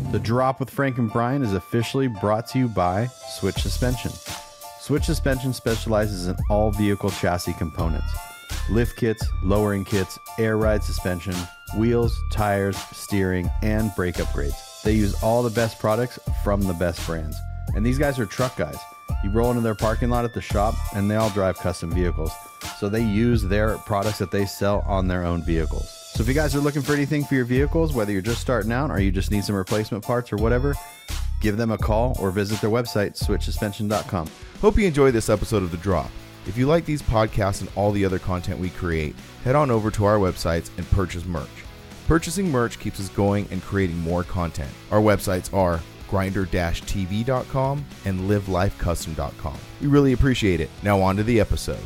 The Drop with Frank and Brian is officially brought to you by Switch Suspension. Switch Suspension specializes in all vehicle chassis components. Lift kits, lowering kits, air ride suspension, wheels, tires, steering, and brake upgrades. They use all the best products from the best brands. And these guys are truck guys. You roll into their parking lot at the shop and they all drive custom vehicles. So they use their products that they sell on their own vehicles. So if you guys are looking for anything for your vehicles, whether you're just starting out or you just need some replacement parts or whatever, give them a call or visit their website, switchsuspension.com. Hope you enjoy this episode of The Drop. If you like these podcasts and all the other content we create, head on over to our websites and purchase merch. Purchasing merch keeps us going and creating more content. Our websites are grinder-tv.com and livelifecustom.com. We really appreciate it. Now on to the episode.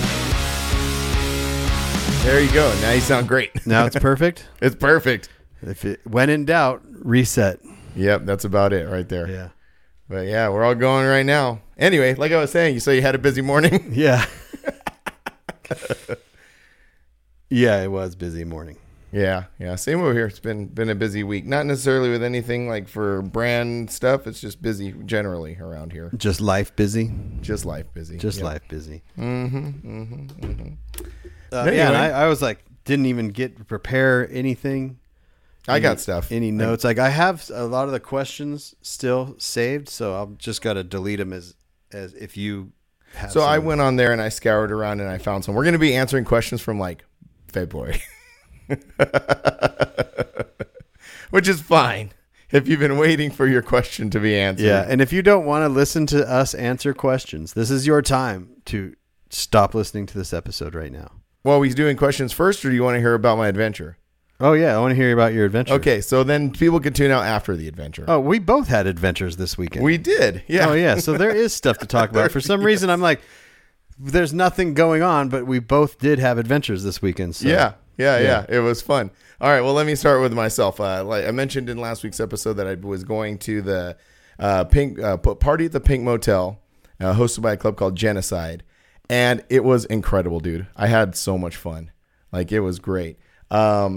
There you go. Now you sound great. Now it's perfect? It's perfect. When in doubt, reset. Yep, that's about it right there. Yeah. But yeah, we're all going right now. Anyway, like I was saying, you say you had a busy morning? Yeah. Yeah, it was busy morning. Yeah. Same over here. It's been a busy week. Not necessarily with anything like for brand stuff. It's just busy generally around here. Just life busy? Just life busy. Life busy. Anyway. Yeah, and I was like, didn't even get to prepare anything. I got stuff. Any notes? Like I have a lot of the questions still saved, so I'll just got to delete them as if you have. So I went on there and I scoured around and I found some. We're going to be answering questions from like February. Which is fine if you've been waiting for your question to be answered. Yeah, and if you don't want to listen to us answer questions, this is your time to stop listening to this episode right now. Well, are we doing questions first, or do you want to hear about my adventure? Oh, yeah, I want to hear about your adventure. Okay, so then people can tune out after the adventure. Oh, we both had adventures this weekend. We did, yeah. Oh, yeah, so there is stuff to talk about. For some reason, I'm like, there's nothing going on, but we both did have adventers this weekend. So. Yeah. It was fun. All right, well, let me start with myself. Like I mentioned in last week's episode that I was going to the party at the Pink Motel, hosted by a club called Genocide, and it was incredible, dude. I had so much fun. Like, it was great. Let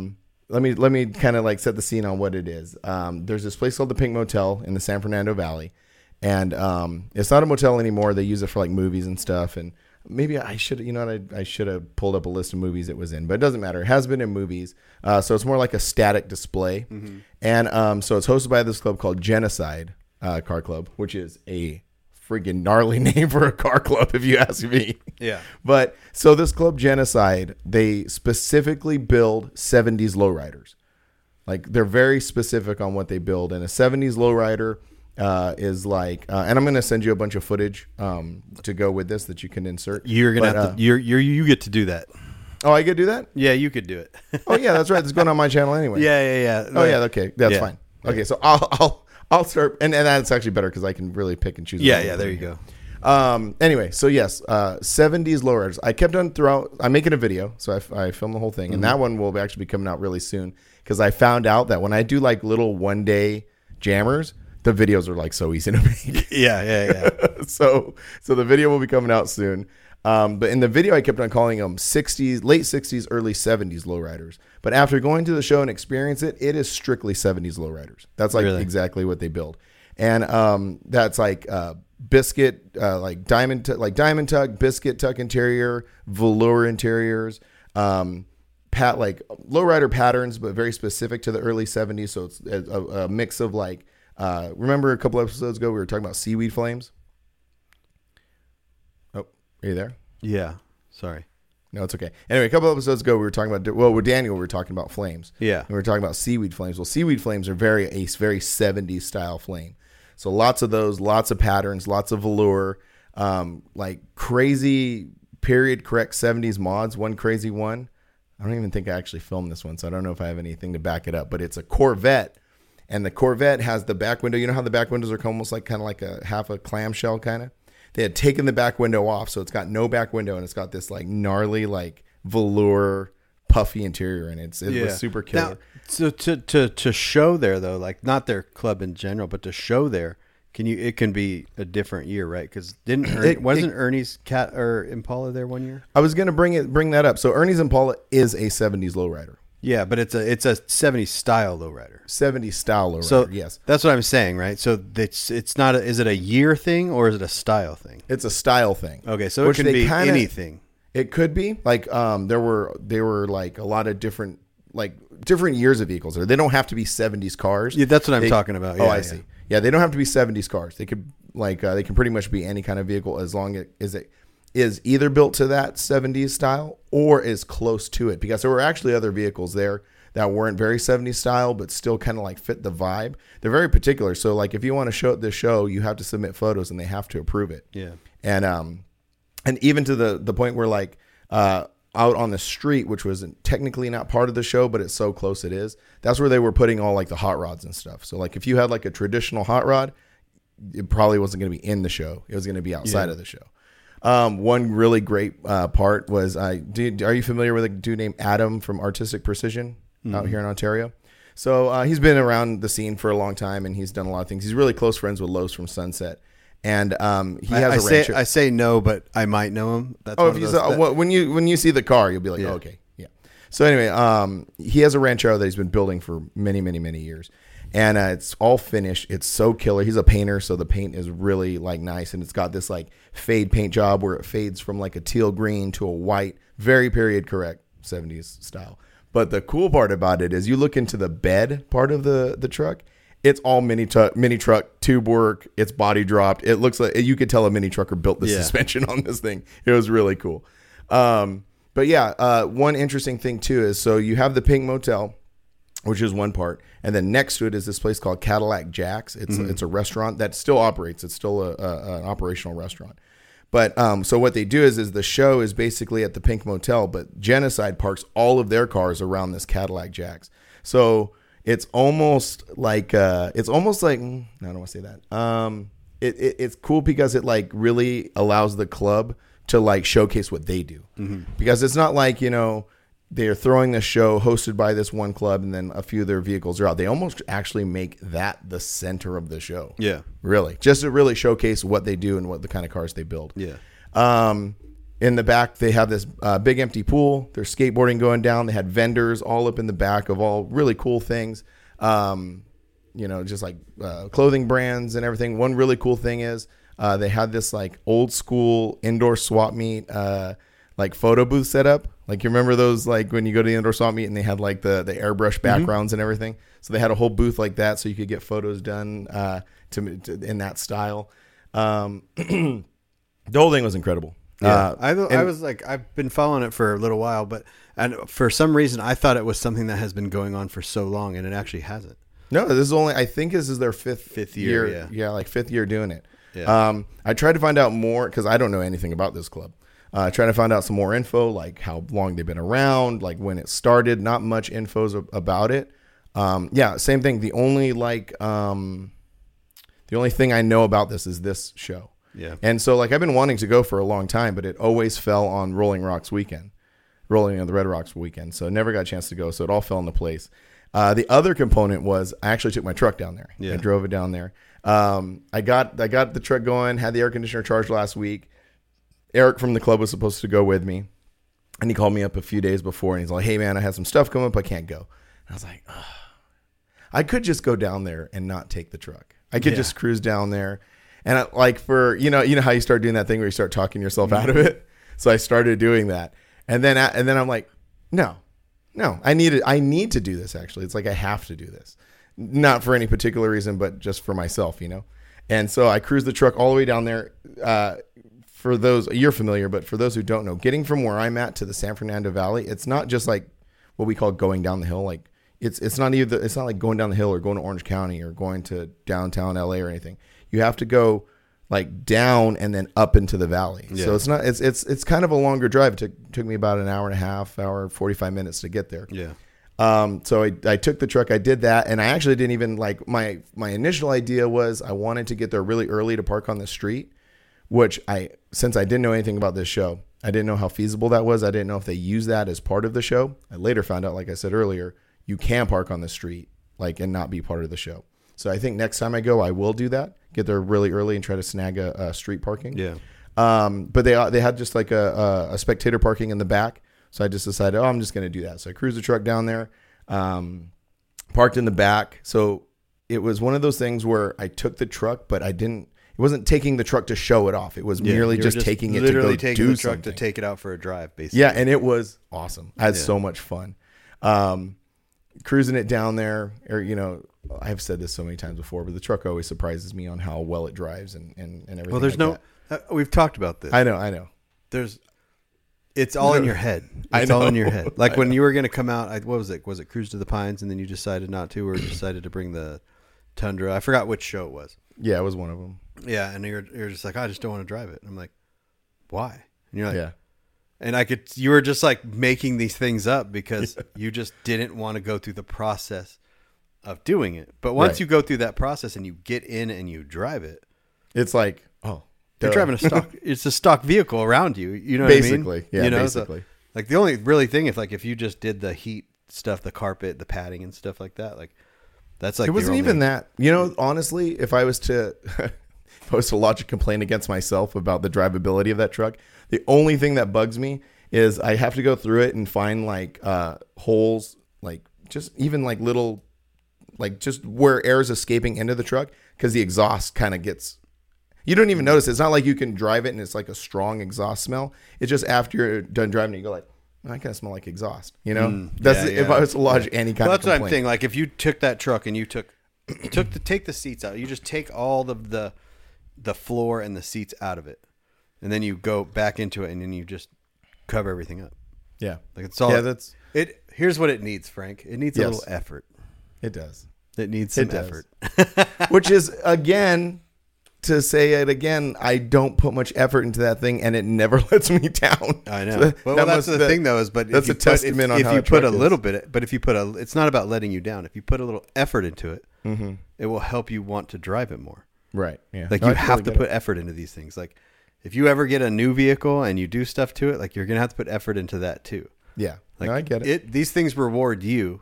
me kind of like set the scene on what it is. There's this place called the Pink Motel in the San Fernando Valley, and it's not a motel anymore. They use it for like movies and stuff, and maybe I should, I should have pulled up a list of movies it was in, but it doesn't matter. It has been in movies. So it's more like a static display. Mm-hmm. And so it's hosted by this club called Genocide Car Club, which is a friggin' gnarly name for a car club, if you ask me. Yeah. But so this club Genocide, they specifically build 70s lowriders. Like, they're very specific on what they build. And a 70s lowrider is like, and I'm going to send you a bunch of footage to go with this that you can insert. You're going to have to, you get to do that. Oh, I could do that? Yeah, you could do it. Oh, yeah, that's right. It's going on my channel anyway. Yeah. Oh, yeah, okay. That's fine. Okay, so I'll start, and that's actually better because I can really pick and choose. Yeah, there you go. Anyway, so yes, 70s lowriders. I kept on throughout. I'm making a video, so I filmed the whole thing, and that one will actually be coming out really soon because I found out that when I do like little one-day jammers, the videos are like so easy to make. Yeah. So the video will be coming out soon. But in the video, I kept on calling them late 60s, early 70s lowriders. But after going to the show and experience it, it is strictly 70s lowriders. That's like exactly what they build. And that's like biscuit, like diamond tuck, biscuit tuck interior, velour interiors, like lowrider patterns, but very specific to the early 70s. So it's a mix of like, remember a couple episodes ago, we were talking about seaweed flames? Oh, are you there? Yeah. Sorry. No, it's okay. Anyway, a couple episodes ago, we were talking about, with Daniel, we were talking about flames. Yeah. And we were talking about seaweed flames. Well, seaweed flames are very 70s style flame. So lots of those, lots of patterns, lots of velour, like crazy period correct 70s mods. One crazy one. I don't even think I actually filmed this one, so I don't know if I have anything to back it up, but it's a Corvette. And the Corvette has the back window. You know how the back windows are almost like kind of like a half a clamshell kind of? They had taken the back window off, so it's got no back window, and it's got this like gnarly, like velour, puffy interior, and it was super killer. Now, so to show there though, like not their club in general, but to show there, it can be a different year, right? Because wasn't Ernie's Cat or Impala there one year? I was gonna bring that up. So Ernie's Impala is a 70s lowrider. Yeah, but it's a 70s style lowrider. 70s style lowrider, So yes. that's what I'm saying, right? So it's not. Is it a year thing or is it a style thing? It's a style thing. Okay, so it Which can they be kinda- anything. It could be like there were like a lot of different years of vehicles there. They don't have to be 70s cars. Yeah, that's what I'm talking about. Oh, Yeah, I yeah. see. Yeah, they don't have to be 70s cars. They could they can pretty much be any kind of vehicle as long as it is either built to that 70s style or is close to it, because there were actually other vehicles there that weren't very 70s style but still kind of like fit the vibe. They're very particular. So like if you want to show this show, you have to submit photos and they have to approve it. Yeah. And even to the point where like out on the street, which was technically not part of the show, but it's so close it is, that's where they were putting all like the hot rods and stuff. So like if you had like a traditional hot rod, it probably wasn't going to be in the show. It was going to be outside of the show. One really great part was, are you familiar with a dude named Adam from Artistic Precision out here in Ontario? So he's been around the scene for a long time and he's done a lot of things. He's really close friends with Lowe's from Sunset. And he has a rancher. I say no, but I might know him. That's Oh, if you when you see the car, you'll be like, Yeah. oh, okay, yeah. So anyway, he has a ranchero that he's been building for many, many, many years, and it's all finished. It's so killer. He's a painter, so the paint is really like nice, and it's got this like fade paint job where it fades from like a teal green to a white, very period correct 70s style. But the cool part about it is you look into the bed part of the truck. It's all mini truck tube work. It's body dropped. It looks like you could tell a mini trucker built the suspension on this thing. It was really cool. But yeah, one interesting thing too is, so you have the Pink Motel, which is one part, and then next to it is this place called Cadillac Jack's. It's a restaurant that still operates. It's still an operational restaurant. But so what they do is the show is basically at the Pink Motel, but Genocide parks all of their cars around this Cadillac Jack's. So it's almost like I don't want to say that. It's cool because it like really allows the club to like showcase what they do, because it's not like, they're throwing this show hosted by this one club and then a few of their vehicles are out. They almost actually make that the center of the show. Yeah. Really, just to really showcase what they do and what the kind of cars they build. Yeah. In the back, they have this big empty pool. There's skateboarding going down. They had vendors all up in the back of all really cool things. Just like clothing brands and everything. One really cool thing is they had this like old school indoor swap meet like photo booth set up. Like you remember those, like when you go to the indoor swap meet and they had like the airbrush backgrounds and everything. So they had a whole booth like that so you could get photos done to in that style. The whole thing was incredible. Yeah. I was like, I've been following it for a little while, and for some reason I thought it was something that has been going on for so long, and it actually hasn't. No, I think this is their fifth year. Yeah, like fifth year doing it. Yeah. I tried to find out more because I don't know anything about this club. Trying to find out some more info, like how long they've been around, like when it started. Not much info about it. Same thing. The only thing I know about this is this show. Yeah. And so like I've been wanting to go for a long time, but it always fell on the Red Rocks weekend. So never got a chance to go. So it all fell into place. The other component was I actually took my truck down there. Yeah. I drove it down there. I got the truck going, had the air conditioner charged last week. Eric from the club was supposed to go with me, and he called me up a few days before, and he's like, "Hey man, I had some stuff come up. I can't go." And I was like, ugh. I could just go down there and not take the truck. I could just cruise down there. And you know how you start doing that thing where you start talking yourself out of it. So I started doing that. And then I'm like, no, I need to do this. Actually, it's like, I have to do this, not for any particular reason, but just for myself, And so I cruised the truck all the way down there. For those, you're familiar, but for those who don't know, getting from where I'm at to the San Fernando Valley, it's not just like what we call going down the hill. Like it's not like going down the hill or going to Orange County or going to downtown LA or anything. You have to go like down and then up into the valley. Yeah. So it's kind of a longer drive. It took me about an hour and a half, 45 minutes to get there. Yeah. So I took the truck, I did that, and I actually didn't even like my initial idea was I wanted to get there really early to park on the street, which since I didn't know anything about this show, I didn't know how feasible that was. I didn't know if they use that as part of the show. I later found out, like I said earlier, you can park on the street and not be part of the show. So I think next time I go, I will do that. Get there really early and try to snag a street parking. Yeah. But they had just like a spectator parking in the back, So I just decided, I'm just going to do that. So I cruised the truck down there, parked in the back. So it was one of those things where I took the truck, but it wasn't taking the truck to show it off. It was merely just taking it to go taking do the truck something. to take it out for a drive, basically. Yeah, and it was awesome. I had so much fun. Cruising it down there, or I've said this so many times before, but the truck always surprises me on how well it drives and everything. Well, there's like that. we've talked about this. I know. It's all in your head. It's all in your head. Like when you were going to come out, what was it? Was it Cruise to the Pines, and then you decided not to, or decided to bring the Tundra? I forgot which show it was. Yeah, it was one of them. Yeah, and you're just like, I just don't want to drive it. I'm like, why? And you're like, Yeah. And you were just like making these things up because you just didn't want to go through the process of doing it. But once you go through that process and you get in and you drive it, it's like, you're driving it's a stock vehicle around you. You know basically, what I mean? Yeah, basically. So, like the only really thing, if you just did the heat stuff, the carpet, the padding and stuff like that, like that's like, it wasn't even that, honestly, if I was to lodge a complaint against myself about the drivability of that truck, the only thing that bugs me is I have to go through it and find like holes, like just even like little, like just where air is escaping into the truck, because the exhaust kind of gets, you don't even notice. It's not like you can drive it and it's like a strong exhaust smell. It's just after you're done driving it, you go like, I kind of smell like exhaust, if I was to lodge any kind of that's complaint. what I'm thinking. Like if you took that truck and you take the seats out, you just take all the floor and the seats out of it, and then you go back into it and then you just cover everything up. Yeah. Like it's all. Yeah, that's it. Here's what it needs, Frank. It needs a little effort. It does. It needs some effort. Which is, again, to say it again, I don't put much effort into that thing, and it never lets me down. I know. So well, that's the thing, though, is that's a testament on how you put a little bit, but if you put it's not about letting you down. If you put a little effort into it, it will help you want to drive it more. Right. Yeah. Like you have to put effort into these things. Like if you ever get a new vehicle and you do stuff to it, like you're gonna have to put effort into that too. Yeah. Like I get it. These things reward you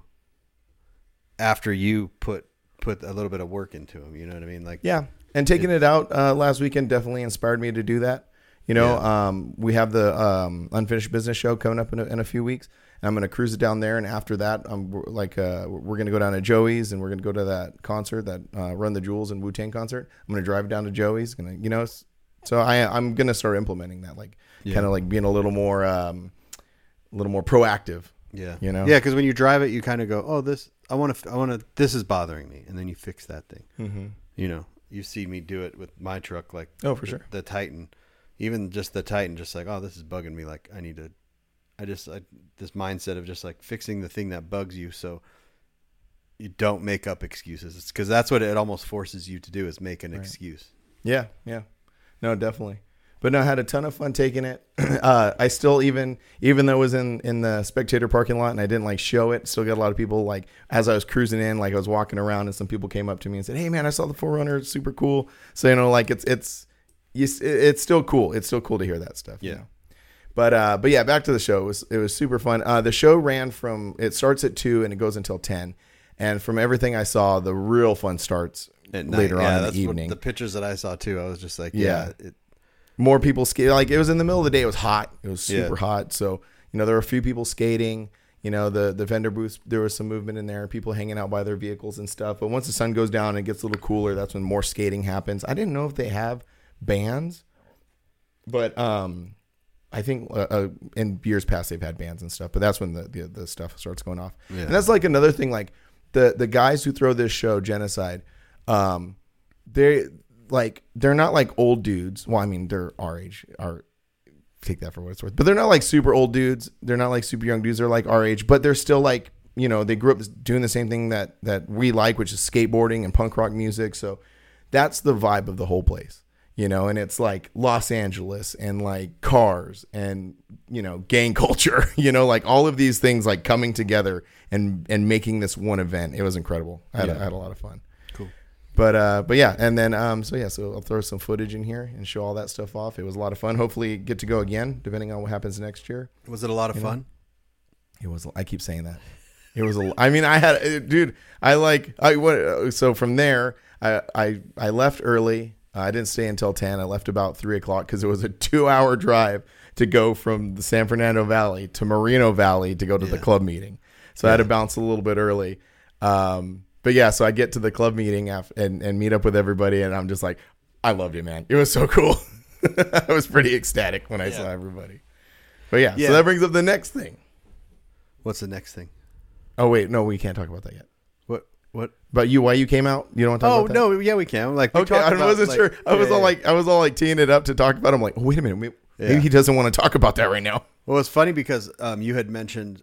after you put a little bit of work into them. You know what I mean? Like And taking it out last weekend definitely inspired me to do that. We have the Unfinished Business show coming up in a few weeks, and I'm going to cruise it down there. And after that, we're going to go down to Joey's, and we're going to go to that concert, that Run the Jewels and Wu-Tang concert. I'm going to drive down to Joey's. So I'm going to start implementing that, kind of like being a little more proactive. Yeah. Yeah, because when you drive it, you kind of go, oh, this is bothering me, and then you fix that thing. Mm-hmm. You see me do it with my truck, like for sure, the Titan, even just the Titan, just like, oh, this is bugging me. Like this mindset of just like fixing the thing that bugs you, so you don't make up excuses. It's because that's what it almost forces you to do, is make an excuse. Yeah, no, definitely. But no, I had a ton of fun taking it. I still, even though it was in the spectator parking lot and I didn't show it, still got a lot of people, as I was cruising in, I was walking around and some people came up to me and said, "Hey man, I saw the 4Runner. It's super cool." So, it's still cool. It's still cool to hear that stuff. Yeah. But yeah, back to the show. It was super fun. The show it starts at 2 and it goes until 10. And from everything I saw, the real fun starts later on in the evening. The pictures that I saw too, I was just like, more people skate. It was in the middle of the day. It was hot. It was super hot. So, there were a few people skating, the vendor booths, there was some movement in there, people hanging out by their vehicles and stuff. But once the sun goes down and it gets a little cooler, that's when more skating happens. I didn't know if they have bands, but I think in years past they've had bands and stuff, but that's when the stuff starts going off. Yeah. And that's another thing, the guys who throw this show, Genocide, they're not old dudes. Well, I mean, they're our age. Take that for what it's worth. But they're not super old dudes. They're not super young dudes. They're our age. But they're still they grew up doing the same thing that we like, which is skateboarding and punk rock music. So that's the vibe of the whole place. And it's Los Angeles and cars and, gang culture, all of these things coming together and making this one event. It was incredible. I had a lot of fun. But yeah, and then so I'll throw some footage in here and show all that stuff off. It was a lot of fun. Hopefully get to go again, depending on what happens next year. Was it a lot of fun? It was. I keep saying that. It was. So from there, I left early. I didn't stay until 10. I left about 3:00 because it was a 2-hour drive to go from the San Fernando Valley to Moreno Valley to go to the club meeting. So I had to bounce a little bit early. But yeah, so I get to the club meeting and meet up with everybody, and I'm just like, I loved it, man. It was so cool. I was pretty ecstatic when I saw everybody. But yeah, so that brings up the next thing. What's the next thing? Oh wait, no, we can't talk about that yet. What? But why you came out? You don't want to talk about that? Oh no, yeah, we can. Like, okay, I wasn't sure. I was all like teeing it up to talk about. I'm like, oh, wait a minute, maybe he doesn't want to talk about that right now. Well, it's funny because you had mentioned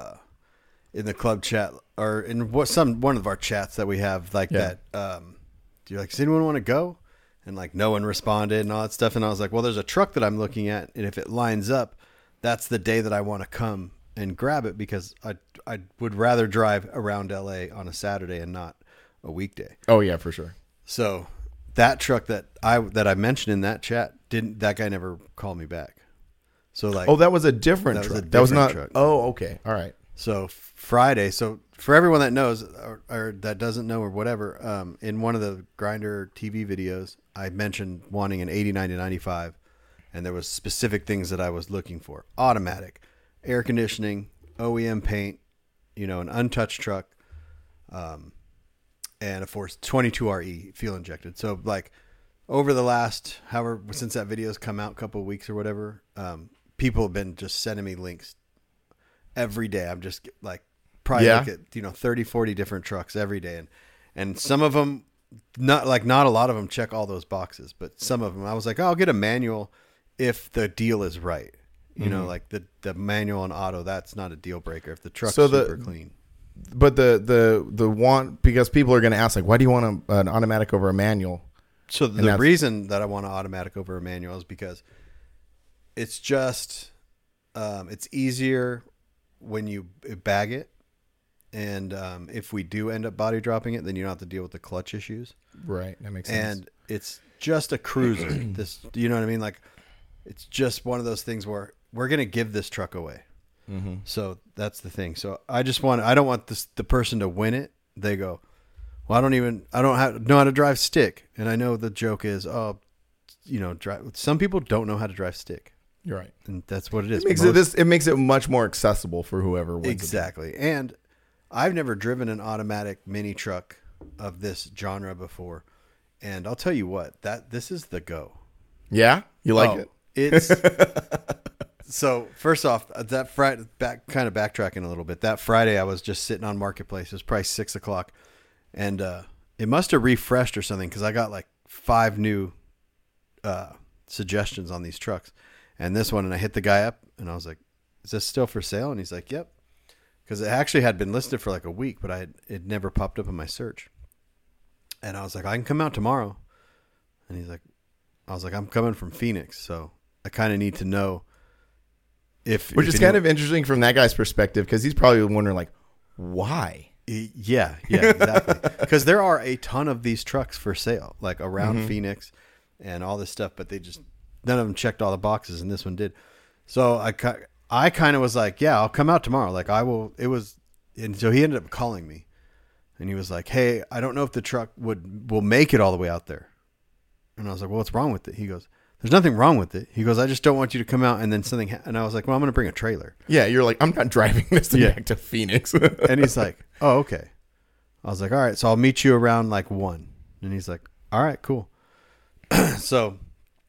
in the club chat or in one of our chats that we have that. You're like, does anyone want to go? And like no one responded and all that stuff. And I was like, well, there's a truck that I'm looking at, and if it lines up, that's the day that I want to come and grab it, because I would rather drive around LA on a Saturday and not a weekday. Oh yeah, for sure. So that truck that I mentioned in that chat, that guy never called me back. So like, that was a different truck. That was not. Truck. Oh, okay, all right. So Friday. So for everyone that knows or that doesn't know or whatever, in one of the Grindr TV videos, I mentioned wanting an 89 to 95, and there was specific things that I was looking for: automatic, air conditioning, OEM paint, an untouched truck, and of course 22RE fuel injected. So like over the last since that video's come out, a couple of weeks or whatever, people have been just sending me links every day. I'm just like probably look at 30, 40 different trucks every day, and some of them not a lot of them check all those boxes, but some of them I was like, I'll get a manual if the deal is right. Like the manual and auto, that's not a deal breaker if the truck's super clean. But the want, because people are going to ask, like, why do you want an automatic over a manual? So the reason that I want an automatic over a manual is because it's just it's easier when you bag it, and if we do end up body dropping it, then you don't have to deal with the clutch issues. Right, that makes sense. And it's just a cruiser. You know what I mean? Like, it's just one of those things where we're going to give this truck away. Mm-hmm. So that's the thing. So I don't want the person to win it. They go, well, I don't know how to drive stick. And I know the joke is, some people don't know how to drive stick. You're right. And that's what it is. It makes it much more accessible for whoever wins. Exactly. And I've never driven an automatic mini truck of this genre before. And I'll tell you what, this is the go. Yeah? You like it? It's so first off, that Friday, backtracking a little bit. That Friday, I was just sitting on Marketplace. It was probably 6:00, and it must have refreshed or something, because I got like 5 new suggestions on these trucks, and this one. And I hit the guy up, and I was like, "Is this still for sale?" And he's like, "Yep," because it actually had been listed for like a week, but it never popped up in my search. And I was like, "I can come out tomorrow," and I was like, "I'm coming from Phoenix, so I kind of need to know which is kind of interesting from that guy's perspective, because he's probably wondering, like, why? Yeah, exactly. Because there are a ton of these trucks for sale, like around Phoenix and all this stuff, but none of them checked all the boxes, and this one did. So I kind of was like, yeah, I'll come out tomorrow. Like, I will. And so he ended up calling me, and he was like, hey, I don't know if the truck will make it all the way out there. And I was like, well, what's wrong with it? He goes, there's nothing wrong with it. He goes, I just don't want you to come out and then something. And I was like, well, I'm going to bring a trailer. Yeah, you're like, I'm not driving this thing back to Phoenix. And he's like, oh, okay. I was like, all right, so I'll meet you around like 1. And he's like, all right, cool. So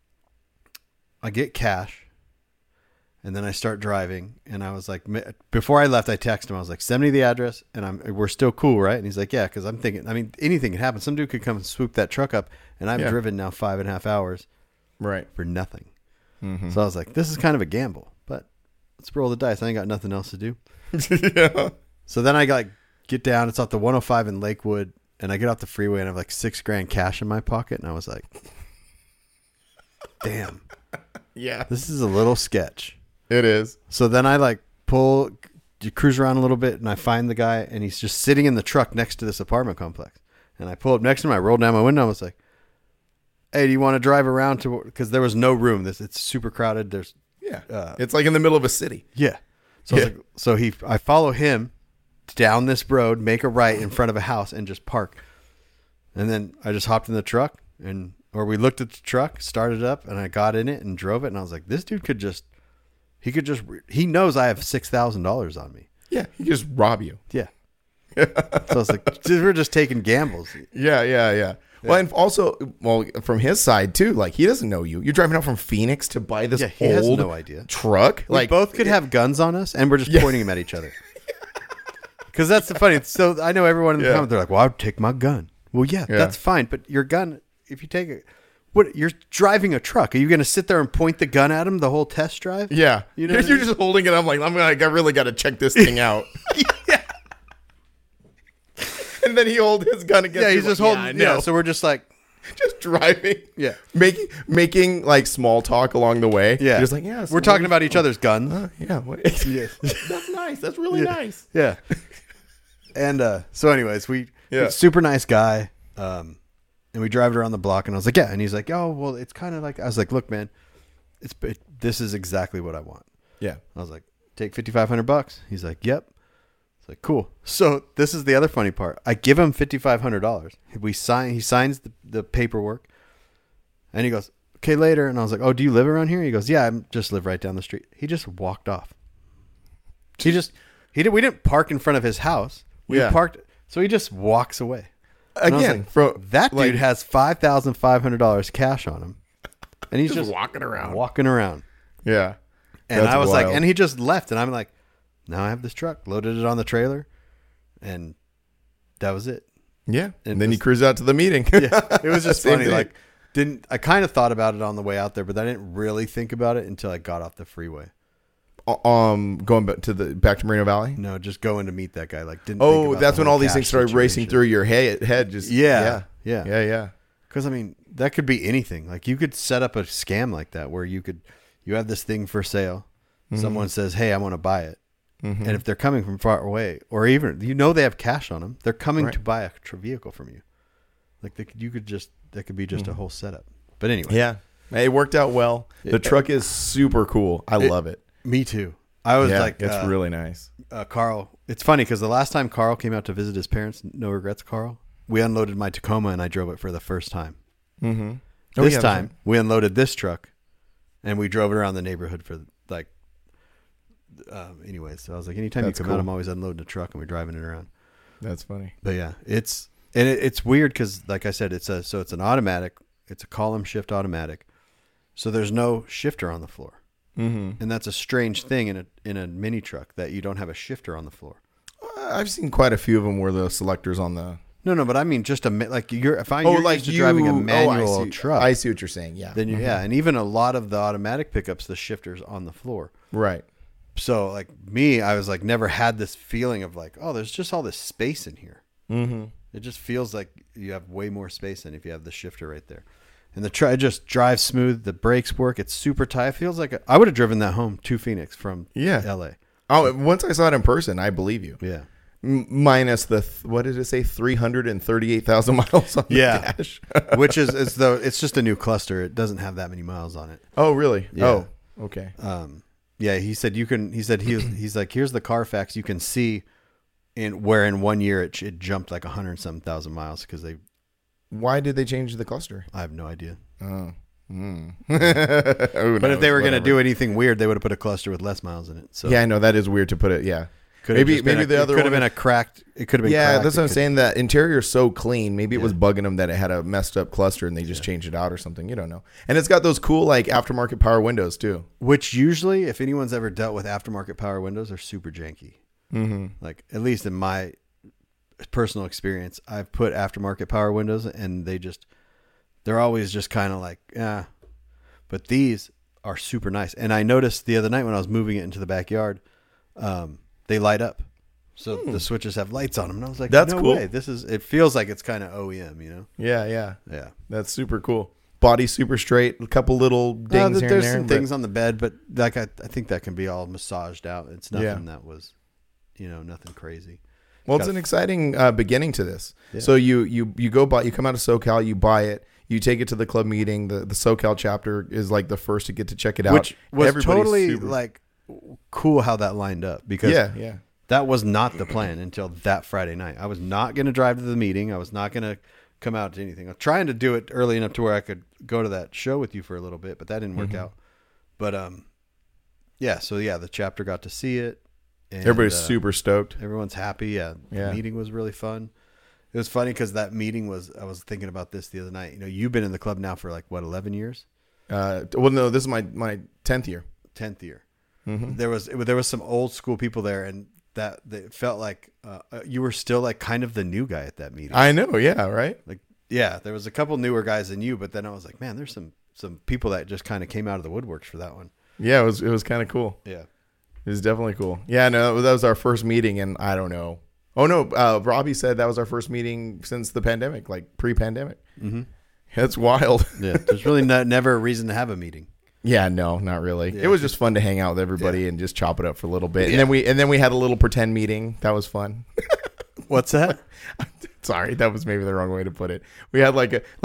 I get cash, and then I start driving. And I was like, before I left, I texted him. I was like, send me the address, and we're still cool, right? And he's like, yeah, because I'm thinking, anything can happen. Some dude could come and swoop that truck up, and I've driven now 5.5 hours. Right. For nothing. Mm-hmm. So I was like, this is kind of a gamble, but let's roll the dice. I ain't got nothing else to do. Yeah. So then I get down. It's off the 105 in Lakewood, and I get off the freeway, and I have like $6,000 cash in my pocket. And I was like, damn. Yeah. This is a little sketch. It is. So then I cruise around a little bit, and I find the guy, and he's just sitting in the truck next to this apartment complex. And I pull up next to him. I roll down my window. I was like, hey, do you want to drive around to, because there was no room. It's super crowded. There's it's like in the middle of a city. Yeah. So I was like, I follow him down this road, make a right in front of a house, and just park. And then I just hopped in the truck, or we looked at the truck, started up, and I got in it and drove it. And I was like, this dude could just he knows I have $6,000 on me. Yeah, he can just rob you. Yeah. So it's like, we're just taking gambles. Yeah. Well, and also, from his side too, like he doesn't know you. You're driving out from Phoenix to buy this he has old no idea. truck. We both could have guns on us, and we're just pointing them at each other. Because that's the funny. So I know everyone in the comments, they're like, "Well, I'd take my gun." Well, yeah, that's fine. But your gun, if you take it, you're driving a truck. Are you going to sit there and point the gun at him the whole test drive? Yeah, you know, you're just holding it. I'm like, I really got to check this thing out. Yeah. And then he hold his gun against. Yeah, he's just like, holding. Yeah, so we're just like. Just driving, making like small talk along the way. Yeah, just like we're talking about each other's guns. That's nice. That's really nice. Yeah, and so anyways, super nice guy, and we drive it around the block, and I was like, and he's like, oh, well, it's kind of like, I was like, look, man, this is exactly what I want. Yeah, I was like, take $5,500. He's like, yep. Like, cool. So this is the other funny part. I give him $5,500. He signs the paperwork, and he goes, okay, later. And I was like, oh, do you live around here? He goes, yeah, I just live right down the street. He just walked off. We didn't park in front of his house. We parked. So he just walks away. Again, like, that dude has $5,500 cash on him, and he's just walking around. Yeah. And I was like, and he just left, and I'm like, now I have this truck, loaded it on the trailer, and that was it. Yeah. And then you cruise out to the meeting. Yeah. It was just funny. Like, I kind of thought about it on the way out there, but I didn't really think about it until I got off the freeway. Going back to Moreno Valley? No, just going to meet that guy. Like, didn't. Oh, that's when all these things started racing through your head. Just yeah. Because I mean, that could be anything. Like, you could set up a scam like that where you have this thing for sale. Mm-hmm. Someone says, "Hey, I want to buy it." Mm-hmm. And if they're coming from far away, or even they have cash on them, they're coming to buy a vehicle from you. Like that could be just a whole setup. But anyway, yeah, it worked out well. The truck is super cool. I love it. Me too. I was like, it's really nice. Carl, it's funny because the last time Carl came out to visit his parents, no regrets, Carl, we unloaded my Tacoma and I drove it for the first time. Mm-hmm. This time we unloaded this truck and we drove it around the neighborhood for like. Anyways, so I was like, anytime you come out, I'm always unloading a truck and we're driving it around. That's funny. But yeah, it's weird because, like I said, it's an automatic. It's a column shift automatic, so there's no shifter on the floor, and that's a strange thing in a mini truck that you don't have a shifter on the floor. I've seen quite a few of them where the selectors on the. No, but I mean just if I'm used to driving a manual truck. I see what you're saying. Yeah. Then and even a lot of the automatic pickups, the shifter's on the floor. Right. So like me, I was like never had this feeling of like, oh, there's just all this space in here. Mm-hmm. It just feels like you have way more space than if you have the shifter right there. And it just drives smooth. The brakes work. It's super tight. It feels like I would have driven that home to Phoenix from LA. Oh, once I saw it in person, I believe you. Yeah. Minus what did it say? 338,000 miles on the dash. Which is as though it's just a new cluster. It doesn't have that many miles on it. Oh, really? Yeah. Oh, okay. Yeah, he said he's like, here's the Carfax. You can see in 1 year it jumped like 100-some thousand miles because they. Why did they change the cluster? I have no idea. Oh. But if they were going to do anything weird, they would have put a cluster with less miles in it. So yeah, I know that is weird to put it. Yeah. Maybe the other could have been a cracked. It could have been. Yeah, that's what I'm saying. That interior is so clean. Maybe it was bugging them that it had a messed up cluster and they just changed it out or something. You don't know. And it's got those cool like aftermarket power windows too. Which usually, if anyone's ever dealt with aftermarket power windows, are super janky. Mm-hmm. Like at least in my personal experience, I've put aftermarket power windows and they're always just kind of like, yeah. But these are super nice. And I noticed the other night when I was moving it into the backyard. They light up. So the switches have lights on them. And I was like, that's cool. Way. It feels like it's kind of OEM, you know? Yeah. That's super cool. Body super straight. A couple little dings here and there. There's some things on the bed, but like I think that can be all massaged out. It's nothing that was, nothing crazy. Well, it's an exciting beginning to this. Yeah. So you go buy, you come out of SoCal, you buy it, you take it to the club meeting. The SoCal chapter is like the first to get to check it out. Which was totally like cool how that lined up because that was not the plan until that Friday night. I was not going to drive to the meeting. I was not going to come out to anything. I was trying to do it early enough to where I could go to that show with you for a little bit, but that didn't work out. But yeah, so yeah, the chapter got to see it. And, Everybody's super stoked. Everyone's happy. Yeah. The meeting was really fun. It was funny because that meeting was, I was thinking about this the other night. You know, you've been in the club now for like, what, 11 years? Well, no, this is my 10th year. 10th year. Mm-hmm. There was some old school people there, and that it felt like you were still like kind of the new guy at that meeting. I know. Yeah. Right. Like, yeah, there was a couple newer guys than you, but then I was like, man, there's some people that just kind of came out of the woodworks for that one. Yeah. It was kind of cool. Yeah. It was definitely cool. Yeah. No, that was our first meeting, and I don't know. Oh no, Robbie said that was our first meeting since the pandemic, like pre-pandemic. Mm-hmm. That's wild. Yeah, there's really never a reason to have a meeting. Yeah, no, not really. Yeah. It was just fun to hang out with everybody and just chop it up for a little bit. And then we had a little pretend meeting. That was fun. What's that? Sorry, that was maybe the wrong way to put it. We had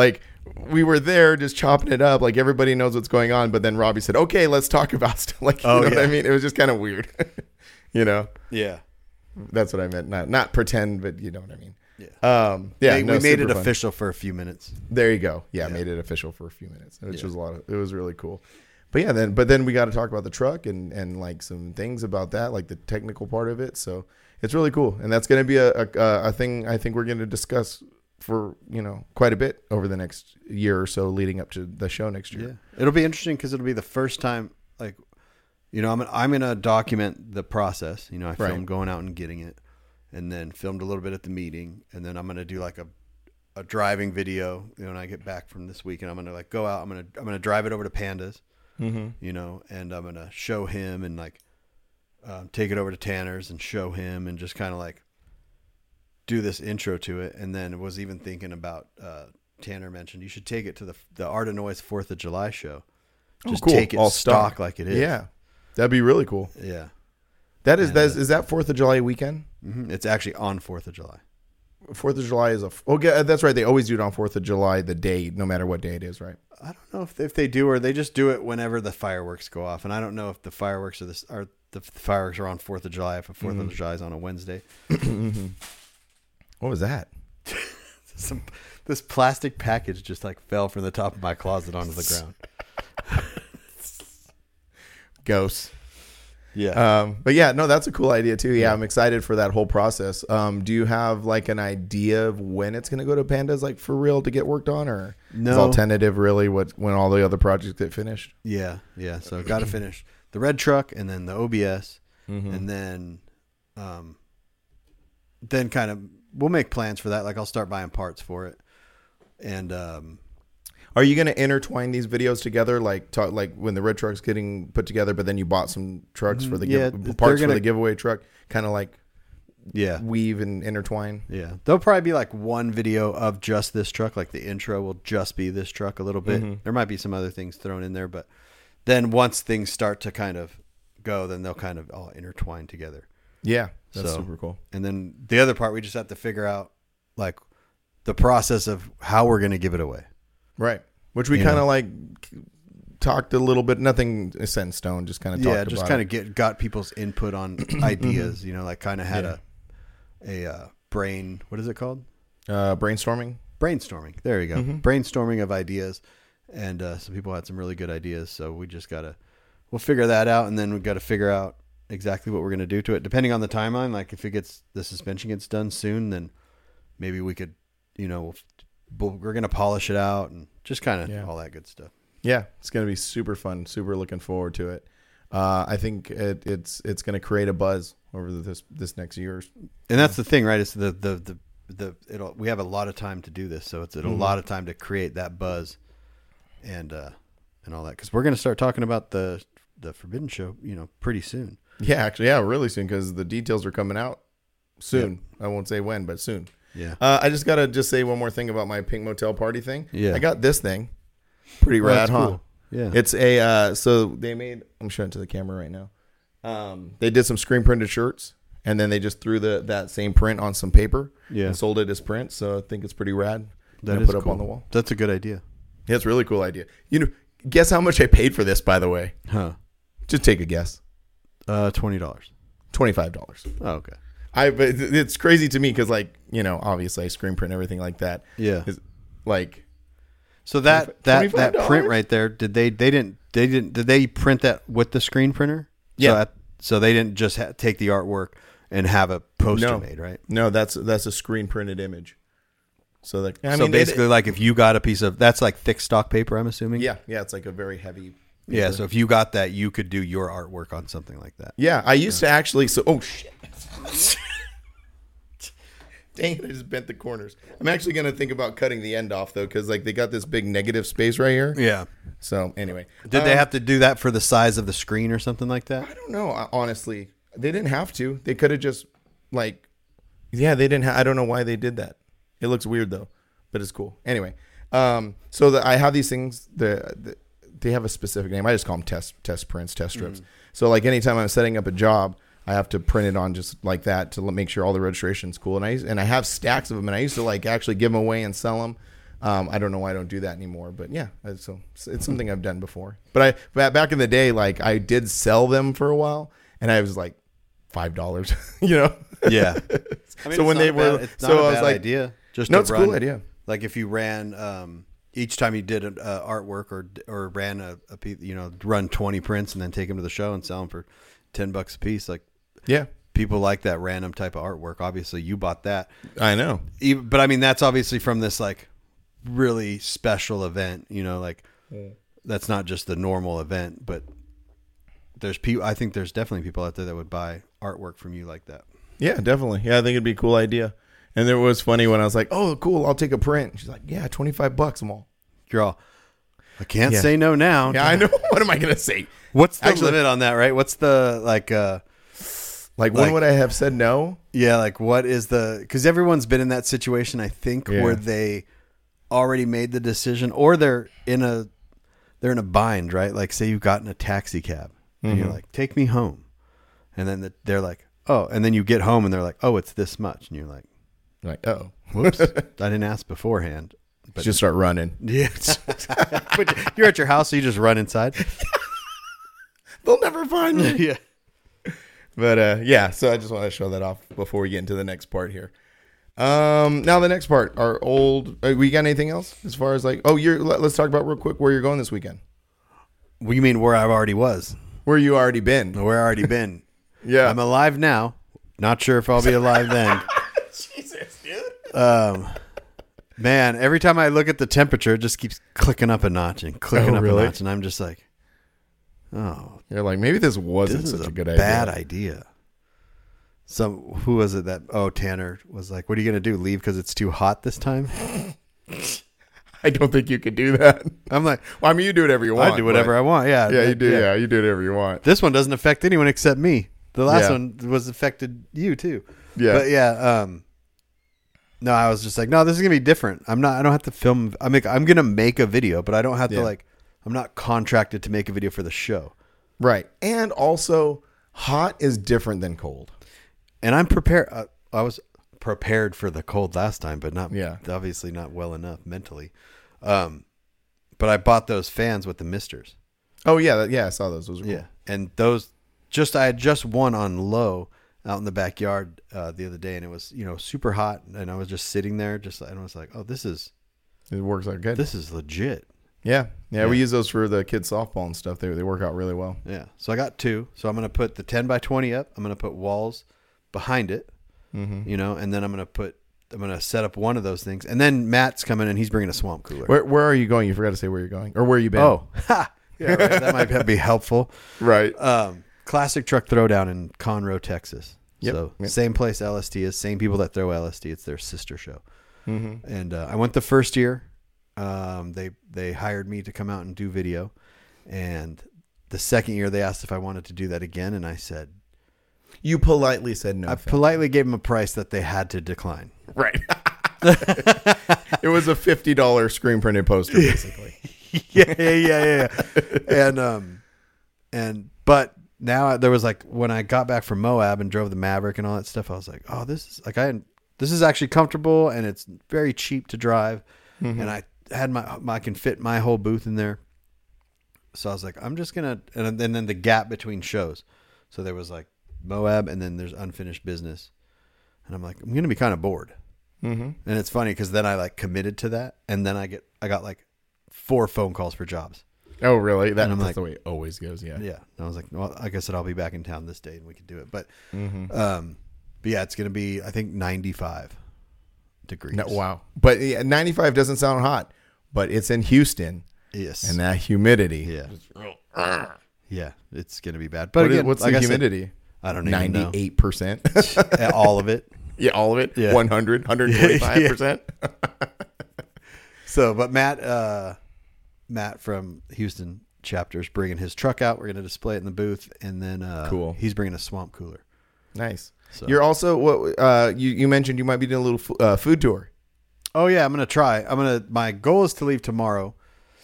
we were there just chopping it up, like everybody knows what's going on. But then Robbie said, "Okay, let's talk about stuff." Like, you know what I mean? It was just kind of weird, you know. Yeah. That's what I meant. Not pretend, but you know what I mean. Yeah. We made it fun. official for a few minutes. There you go. Yeah, made it official for a few minutes, which was it was really cool. But yeah, then we got to talk about the truck and like some things about that, like the technical part of it. So it's really cool, and that's going to be a thing I think we're going to discuss for quite a bit over the next year or so, leading up to the show next year. Yeah, it'll be interesting because it'll be the first time like. I'm going to document the process. I filmed going out and getting it, and then filmed a little bit at the meeting, and then I'm going to do like a driving video. When I get back from this week, and I'm going to like go out. I'm going to drive it over to Pandas, and I'm going to show him and like take it over to Tanner's and show him and just kind of like do this intro to it. And then was even thinking about Tanner mentioned you should take it to the Art of Noise 4th of July show. Just take it all stock like it is. Yeah. That'd be really cool. Yeah. Is that 4th of July weekend? Mm-hmm. It's actually on 4th of July. 4th of July is that's right. They always do it on 4th of July, the day, no matter what day it is, right? I don't know if they do or they just do it whenever the fireworks go off. And I don't know if the fireworks are fireworks are on 4th of July, if the 4th of July is on a Wednesday. What was that? This plastic package just like fell from the top of my closet onto the ground. Ghosts. Yeah. But yeah, no, that's a cool idea too. Yeah, I'm excited for that whole process. Do you have like an idea of when it's going to go to Pandas, like for real, to get worked on, or no? It's all tentative, really. When all the other projects get finished? Yeah. So got to finish the red truck and then the OBS, and then kind of we'll make plans for that. Like I'll start buying parts for it, and are you going to intertwine these videos together, like when the red truck's getting put together, but then you bought some trucks for the parts for the giveaway truck, kind of like weave and intertwine? Yeah, there'll probably be like one video of just this truck, like the intro will just be this truck a little bit. There might be some other things thrown in there, but then once things start to kind of go, then they'll kind of all intertwine together. Yeah, that's super cool. And then the other part, we just have to figure out like the process of how we're going to give it away. Right. Which we kind of like talked a little bit, nothing set in stone, just kind of talked about. Yeah, just kind of got people's input on ideas, like kind of had a brain, what is it called? Brainstorming. Brainstorming. There you go. Brainstorming of ideas. And some people had some really good ideas. So we just we'll figure that out. And then we've got to figure out exactly what we're going to do to it. Depending on the timeline, like if the suspension gets done soon, then maybe we could, we're going to polish it out and just kind of all that good stuff. Yeah, it's going to be super fun. Super looking forward to it. I think it's going to create a buzz over this next year. And that's the thing, right? It's we have a lot of time to do this, so it's a lot of time to create that buzz and all that, because we're going to start talking about the Forbidden Show, pretty soon. Yeah, actually, really soon, because the details are coming out soon. Yep. I won't say when, but soon. Yeah. I just got to say one more thing about my Pink Motel party thing. Yeah. I got this thing. Pretty rad, huh? Cool. Yeah. It's so they made, I'm showing it to the camera right now. They did some screen printed shirts, and then they just threw that same print on some paper and sold it as print. So I think it's pretty rad. That is put up cool. on the wall. That's a good idea. Yeah, it's a really cool idea. Guess how much I paid for this, by the way? Huh. Just take a guess. $20. $25. Oh, okay. But it's crazy to me because, obviously I screen print everything like that. Yeah. So that print right there, did they print that with the screen printer? Yeah. So they didn't just take the artwork and have a poster made, right? No, that's a screen printed image. So like, basically, like if you got a piece of that's like thick stock paper, I'm assuming. Yeah, it's like a very heavy paper. Yeah, so if you got that, you could do your artwork on something like that. Yeah, I used to actually. So, oh shit! Dang it! I just bent the corners. I'm actually gonna think about cutting the end off though, because like they got this big negative space right here. Yeah. So anyway, Did they have to do that for the size of the screen or something like that? I don't know. Honestly, they didn't have to. They could have just like, yeah, they didn't. I don't know why they did that. It looks weird though, but it's cool. Anyway, so I have these things. They have a specific name. I just call them test prints, test strips. So like anytime I'm setting up a job, I have to print it on just like that to make sure all the registration's cool. And I have stacks of them, and I used to like actually give them away and sell them. I don't know why I don't do that anymore, but yeah, so it's something I've done before. But back in the day, like I did sell them for a while, and I was like $5, you know? Yeah. I mean, so when they were, it's not so a bad I was like, idea. Just no, it's a cool idea. Like if you ran, each time you did an artwork or ran a run 20 prints and then take them to the show and sell them for $10 a piece. Like, yeah, people like that random type of artwork. Obviously, you bought that. I know. But I mean, that's obviously from this like really special event. You know, like that's not just the normal event. But there's people. I think there's definitely people out there that would buy artwork from you like that. Yeah, definitely. Yeah, I think it'd be a cool idea. And it was funny when I was like, "Oh, cool! I'll take a print." She's like, "Yeah, $25." I'm all, "You're all, I can't say no now." Yeah, I know. What am I gonna say? What's the limit on that? Right? What's the like when would I have said no? Yeah, like what is the? Because everyone's been in that situation, I think, where they already made the decision, or they're in a bind, right? Like, say you've gotten a taxi cab, and you're like, "Take me home," and then they're like, "Oh," and then you get home, and they're like, "Oh, it's this much," and you're like. Oh, whoops! I didn't ask beforehand. But just start running. Yeah, but you're at your house, so you just run inside. They'll never find me. Yeah, but yeah. So I just want to show that off before we get into the next part here. Now the next part, our old. We got anything else as far as like? Oh, let's talk about real quick where you're going this weekend. Well, you mean where I already was? Where you already been? Where I already been? Yeah, I'm alive now. Not sure if I'll be alive then. Jesus, dude. Man, every time I look at the temperature, it just keeps clicking up a notch and clicking up a notch, and I'm just like, oh, you're like, maybe this wasn't such a good idea. Bad idea. Who was it that? Oh, Tanner was like, "What are you gonna do? Leave because it's too hot this time?" I don't think you could do that. I'm like, well, I mean, you do whatever you want. I do whatever I want. Yeah, you do. Yeah, you do whatever you want. This one doesn't affect anyone except me. The last one was affected you too. Yeah, but yeah. No, I was just like, no, this is gonna be different. I don't have to film. I'm gonna make a video, but I don't have to like. I'm not contracted to make a video for the show. Right, and also, hot is different than cold. And I'm prepared. I was prepared for the cold last time, but not obviously not well enough mentally. But I bought those fans with the misters. Oh yeah, I saw those. Those were cool. Yeah, and those I had just one on low out in the backyard the other day, and it was super hot, and I was just sitting there, and I was like, oh, it works out good. This is legit. Yeah. We use those for the kids softball and stuff. They work out really well. Yeah. So I got two. So I'm gonna put the 10x20 up. I'm gonna put walls behind it, and then I'm gonna set up one of those things, and then Matt's coming and he's bringing a swamp cooler. Where are you going? You forgot to say where you're going or where you been. Oh, yeah, right. That might be helpful. Right. Classic Truck Throwdown in Conroe, Texas. Yep. Same place LST is, same people that throw LST. It's their sister show. And I went the first year. They hired me to come out and do video, and the second year they asked if I wanted to do that again, and I said. You politely said no. I politely gave them a price that they had to decline. Right. It was a $50 screen printed poster, basically. Yeah. But now there was like when I got back from Moab and drove the Maverick and all that stuff, I was like, oh, this is actually comfortable and it's very cheap to drive, and I had I can fit my whole booth in there. So I was like, I'm just gonna, and then the gap between shows, so there was like. Moab, and then there's unfinished business, and I'm like, I'm gonna be kind of bored. And it's funny because then I like committed to that, and then I got like 4 phone calls for jobs. Oh, really? And That's I'm like, the way it always goes. Yeah. yeah. And I was like, well, like I said, I'll be back in town this day and we can do it. But, Mm-hmm. but yeah, it's going to be, I think, 95 degrees. No, wow. But 95 doesn't sound hot, but it's in Houston. Yes. And that humidity. Yeah. Yeah, it's going to be bad. But again, what's like the I said, humidity? I don't even know. 98%. All of it. Yeah, all of it. Yeah. 100, 125%. So, but Matt from Houston chapter is bringing his truck out. We're going to display it in the booth, and then Cool. he's bringing a swamp cooler. Nice. So. You're also what you mentioned you might be doing a little food tour. Oh yeah, I'm going to try. My goal is to leave tomorrow.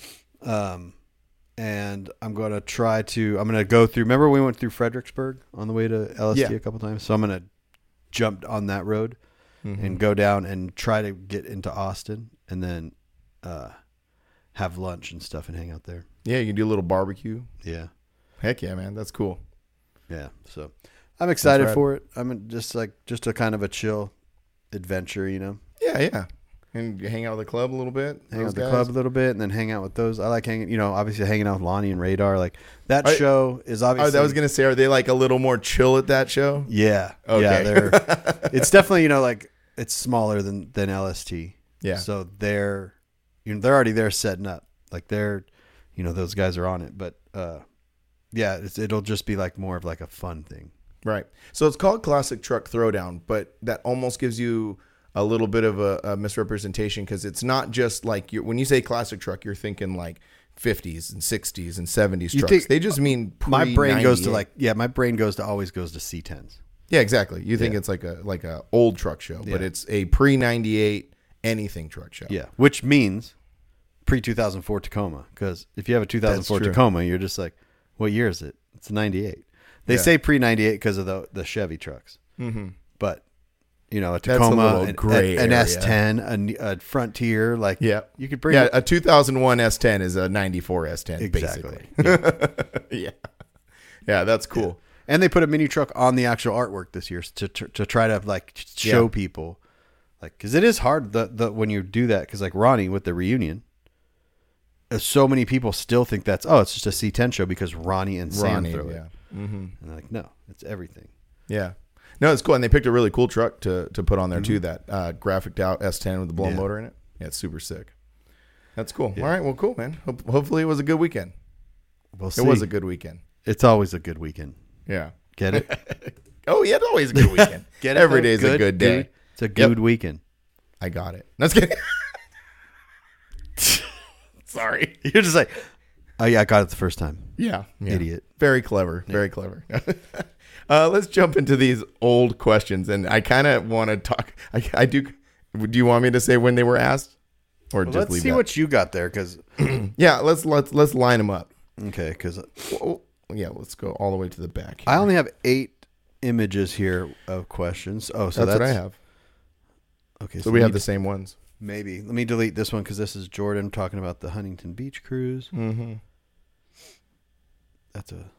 And I'm going to I'm going to go through, remember we went through Fredericksburg on the way to LST a couple times? So I'm going to jump on that road and go down and try to get into Austin and then have lunch and stuff and hang out there. Yeah, you can do a little barbecue. Yeah. Heck yeah, man. That's cool. Yeah. So I'm excited for it. I'm just a kind of a chill adventure, you know? Yeah. And you hang out with the club a little bit. Hang out with the club a little bit and then hang out with those. I like obviously hanging out with Lonnie and Radar. Like that show is obviously. I was going to say, are they like a little more chill at that show? Yeah. Okay. Yeah. It's definitely, like it's smaller than LST. Yeah. So they're already there setting up. Like those guys are on it. But yeah, it'll just be like more of like a fun thing. Right. So it's called Classic Truck Throwdown, but that almost gives you a little bit of a misrepresentation because it's not just like when you say classic truck, you're thinking like 50s and 60s and 70s trucks. They just mean my brain goes to always goes to C10s. Yeah, exactly. You think it's like a old truck show, but it's a pre-98 anything truck show. Yeah, which means pre-2004 Tacoma, because if you have a 2004 Tacoma, you're just like, what year is it? It's 98. They say pre-98 because of the Chevy trucks. Mm-hmm. But a Tacoma, an S10, a Frontier, you could bring. Yeah, a 2001 S10 is a 94 S10, exactly. Basically. Yeah, that's cool. Yeah. And they put a mini truck on the actual artwork this year to try to show people, because it is hard when you do that. Because Ronnie with the reunion, so many people still think it's just a C10 show because Ronnie and Sam throw it. Mm-hmm. And they're like, no, it's everything. Yeah. No, it's cool. And they picked a really cool truck to put on there too, that graphicked out S10 with the blown motor in it. Yeah, it's super sick. That's cool. Yeah. All right, well, cool, man. Hopefully it was a good weekend. We'll see. It was a good weekend. It's always a good weekend. Yeah. Get it? Oh, yeah, it's always a good weekend. Get it? Every day's a good day. Dude. It's a good weekend. I got it. Let's get Sorry. You're just like, oh, yeah, I got it the first time. Yeah. Idiot. Very clever. Yeah. Very clever. Let's jump into these old questions. And I kind of want to talk. I do. Do you want me to say when they were asked? Or just let's leave see that? what you got there. Because yeah, let's line them up. Okay. Because let's go all the way to the back here. I only have 8 images here of questions. Oh, so that's what I have. Okay. So we have the same ones. Maybe. Let me delete this one because this is Jordan talking about the Huntington Beach cruise. Mm-hmm. That's a...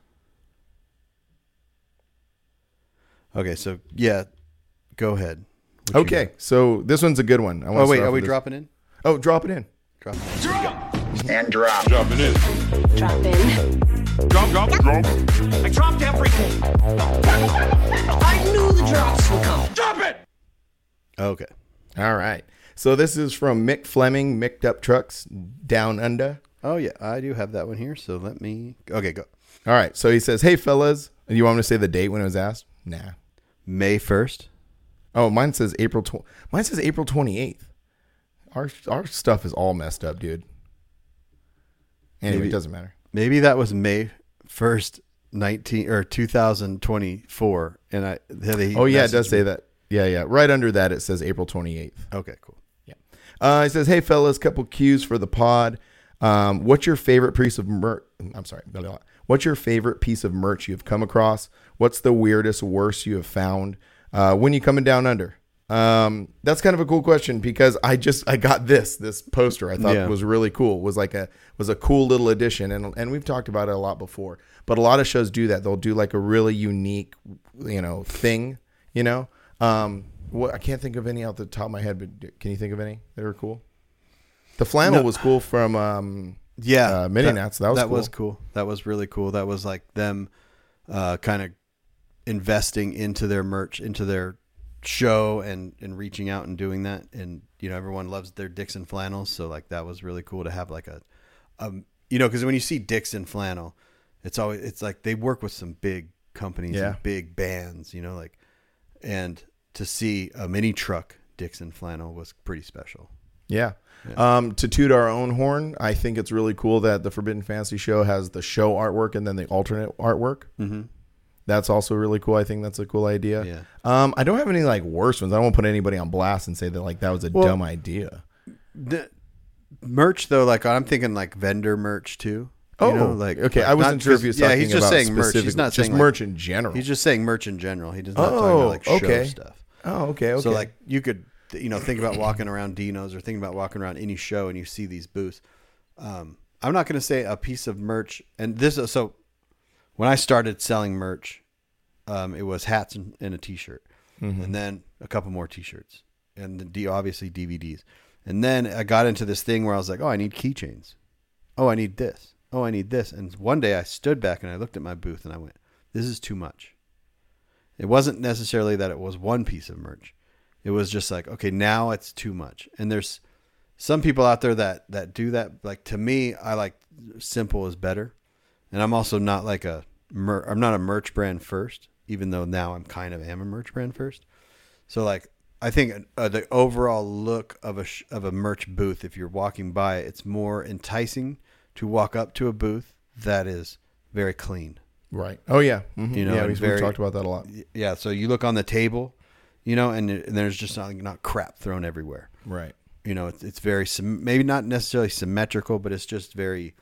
Okay, so, yeah, go ahead. Okay, so this one's a good one. Oh, wait, are we dropping in? Oh, drop it in. Drop it in. Drop! And drop. Dropping in. Drop in. Drop. I dropped everything. I knew the drops would come. Drop it! Okay. All right. So this is from Mick Fleming, Micked Up Trucks, Down Under. Oh, yeah, I do have that one here, so let me... Okay, go. All right, so he says, hey, fellas. Do you want me to say the date when it was asked? Nah. May 1st. Oh, mine says April 28th. Our stuff is all messed up, dude. Anyway, it doesn't matter. Maybe that was May 1st, 2024. And it does say that. Yeah. Right under that, it says April 28th. Okay, cool. Yeah. It says, hey, fellas, couple cues for the pod. What's your favorite piece of merch? I'm sorry. What's your favorite piece of merch you've come across? What's the weirdest, worst you have found? When you coming down under? That's kind of a cool question because I got this poster I thought was really cool. Was a cool little addition, and we've talked about it a lot before. But a lot of shows do that. They'll do like a really unique, thing. I can't think of any off the top of my head, but can you think of any that are cool? The flannel was cool from Yeah, Mini Nats. That was cool. cool. That was really cool. That was like them kind of investing into their merch, into their show, and reaching out and doing that. And everyone loves their Dixon flannels, so like that was really cool to have like a because when you see Dixon flannel, it's like they work with some big companies and big bands, like, and to see a mini truck Dixon flannel was pretty special. Yeah. To toot our own horn, I think it's really cool that the Forbidden Fantasy show has the show artwork and then the alternate artwork. Mm-hmm. That's also really cool. I think that's a cool idea. Yeah. I don't have any like worse ones. I don't want to put anybody on blast and say that like that was a dumb idea. The merch though, like I'm thinking like vendor merch too. Okay. I wasn't sure if he was talking he's just about saying merch. He's not just saying merch in general. He's just saying merch in general. He does not talk about like show stuff. Oh, okay. So like you could think about walking around Dino's or thinking about walking around any show and you see these booths. I'm not going to say a piece of merch. And so when I started selling merch, it was hats and a t-shirt, and then a couple more t-shirts, and obviously DVDs. And then I got into this thing where I was like, oh, I need keychains. Oh, I need this. Oh, I need this. And one day I stood back and I looked at my booth and I went, this is too much. It wasn't necessarily that it was one piece of merch. It was just like, okay, now it's too much. And there's some people out there that do that. Like to me, I like simple is better. And I'm also not like I'm not a merch brand first, even though now I'm kind of am a merch brand first. So like, I think the overall look of a merch booth, if you're walking by, it's more enticing to walk up to a booth that is very clean. Right. Oh yeah. Mm-hmm. We've talked about that a lot. Yeah. So you look on the table, and there's just not crap thrown everywhere. Right. It's very, maybe not necessarily symmetrical, but it's just very,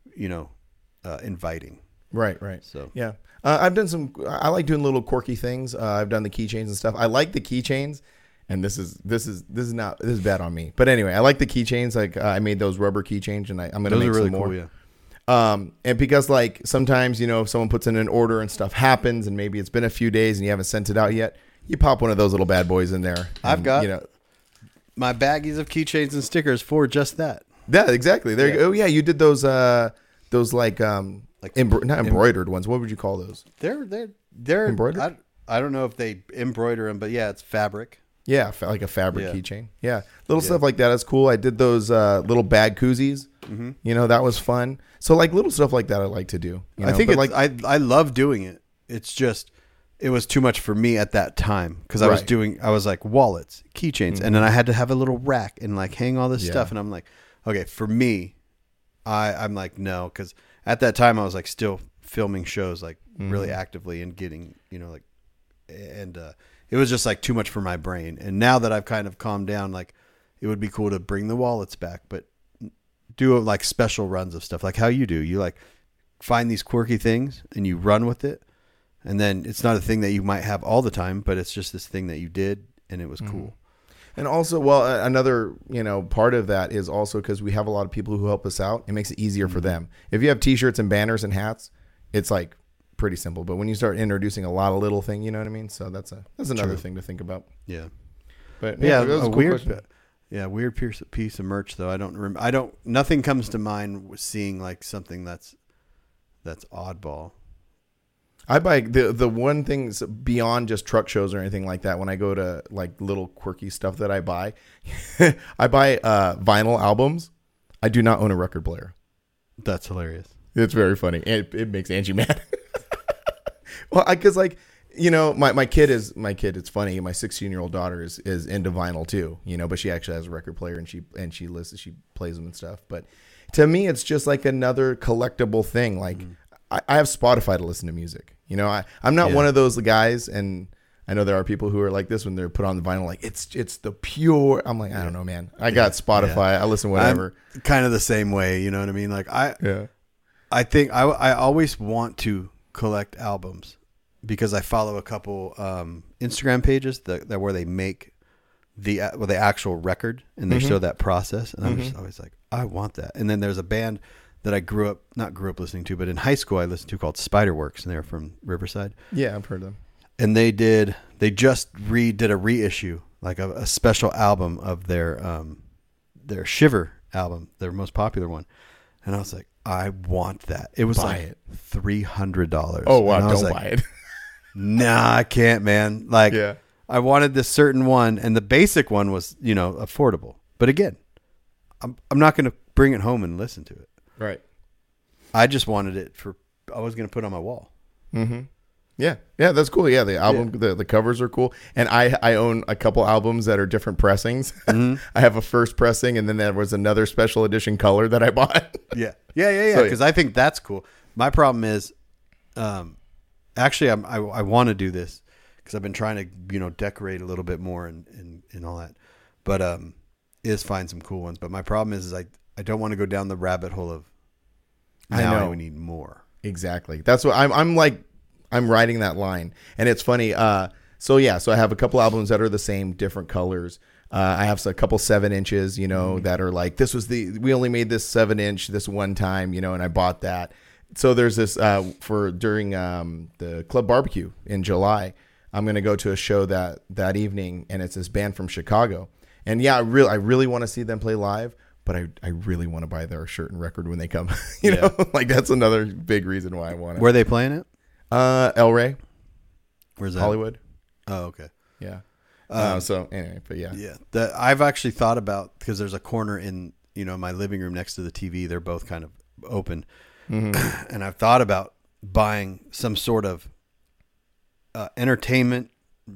inviting. Right. Right. So yeah. I've done I like doing little quirky things. I've done the keychains and stuff. I like the keychains. And this is bad on me. But anyway, I like the keychains. Like I made those rubber keychains, and I'm going to make some more. Cool, yeah. And because like sometimes, if someone puts in an order and stuff happens and maybe it's been a few days and you haven't sent it out yet, you pop one of those little bad boys in there. I've got my baggies of keychains and stickers for just that. Yeah, exactly. There you go. Oh yeah, you did those like not embroidered ones. What would you call those? They're embroidered. I don't know if they embroider them, but yeah, it's fabric. Yeah, like a fabric keychain. Yeah, little stuff like that is cool. I did those little bag koozies. Mm-hmm. That was fun. So like little stuff like that I like to do. I think I love doing it. It's just it was too much for me at that time because I was like wallets, keychains, and then I had to have a little rack and like hang all this stuff. And I'm like, okay, for me, I'm like no, because at that time I was like still filming shows like really actively and getting it was just like too much for my brain. And now that I've kind of calmed down, like it would be cool to bring the wallets back, but do like special runs of stuff like how you do. You like find these quirky things and you run with it. And then it's not a thing that you might have all the time, but it's just this thing that you did and it was cool. And also, another, part of that is also because we have a lot of people who help us out. It makes it easier for them. If you have t-shirts and banners and hats, it's like pretty simple. But when you start introducing a lot of little things, you know what I mean? So that's another thing to think about. Yeah. But yeah, that was a cool question. Weird piece of merch though. Nothing comes to mind with seeing like something that's oddball. I buy the one things beyond just truck shows or anything like that. When I go to like little quirky stuff that I buy, I buy vinyl albums. I do not own a record player. That's hilarious. It's very funny. It makes Angie mad. Well, because my kid, it's funny. My 16-year-old daughter is into vinyl too, but she actually has a record player and she listens, she plays them and stuff. But to me, it's just like another collectible thing. Like I have Spotify to listen to music. I'm not one of those guys, and I know there are people who are like this when they're put on the vinyl, like it's the pure. I'm like, I don't know, man. I got Spotify. I listen whatever. I'm kind of the same way. You know what I mean? Like I think I always want to collect albums because I follow a couple Instagram pages that where they make the actual record and they show that process, and I'm just always like, I want that. And then there's a band that I not grew up listening to, but in high school I listened to called Spiderworks, and they're from Riverside. Yeah, I've heard them. And they just did a reissue, like a special album of their Shiver album, their most popular one. And I was like, I want that. It was Buy like it. $300. Oh wow, And I was don't like, buy it. Nah, I can't, man. Like, Yeah. I wanted this certain one, and the basic one was, affordable. But again, I'm not going to bring it home and listen to it. Right. I just wanted it I was going to put it on my wall. Yeah, that's cool. Yeah, the album, the covers are cool, and I own a couple albums that are different pressings. I have a first pressing, and then there was another special edition color that I bought. Yeah. So, Because I think that's cool. My problem is, actually, I want to do this because I've been trying to, decorate a little bit more and all that, but is find some cool ones. But my problem is I don't want to go down the rabbit hole of now we need more. Exactly. That's what I'm riding that line, and it's funny. So I have a couple albums that are the same, different colors. I have a couple 7 inches, that are like, we only made this 7-inch this one time, and I bought that. So there's this during the club barbecue in July. I'm going to go to a show that evening, and it's this band from Chicago. And I really want to see them play live, but I really want to buy their shirt and record when they come. you know, like that's another big reason why I want it. Where are they playing it? El Rey. Where's that? Hollywood. Oh, okay. Yeah. So anyway, but yeah. Yeah. I've actually thought about, because there's a corner in, my living room next to the TV. They're both kind of open. And I've thought about buying some sort of entertainment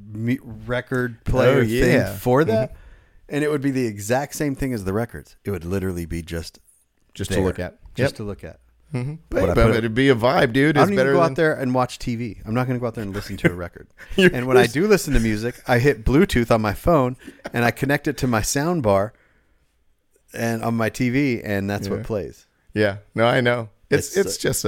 record player thing for that. And it would be the exact same thing as the records. It would literally be just to look at. Just to look at. But it'd be a vibe, dude. I It's don't better even go than out there and watch TV. I'm not going to go out there and listen to a record. You're And when I do listen to music, I hit Bluetooth on my phone and I connect it to my sound bar and on my TV, and that's what plays. Yeah. No, I know. It's It's just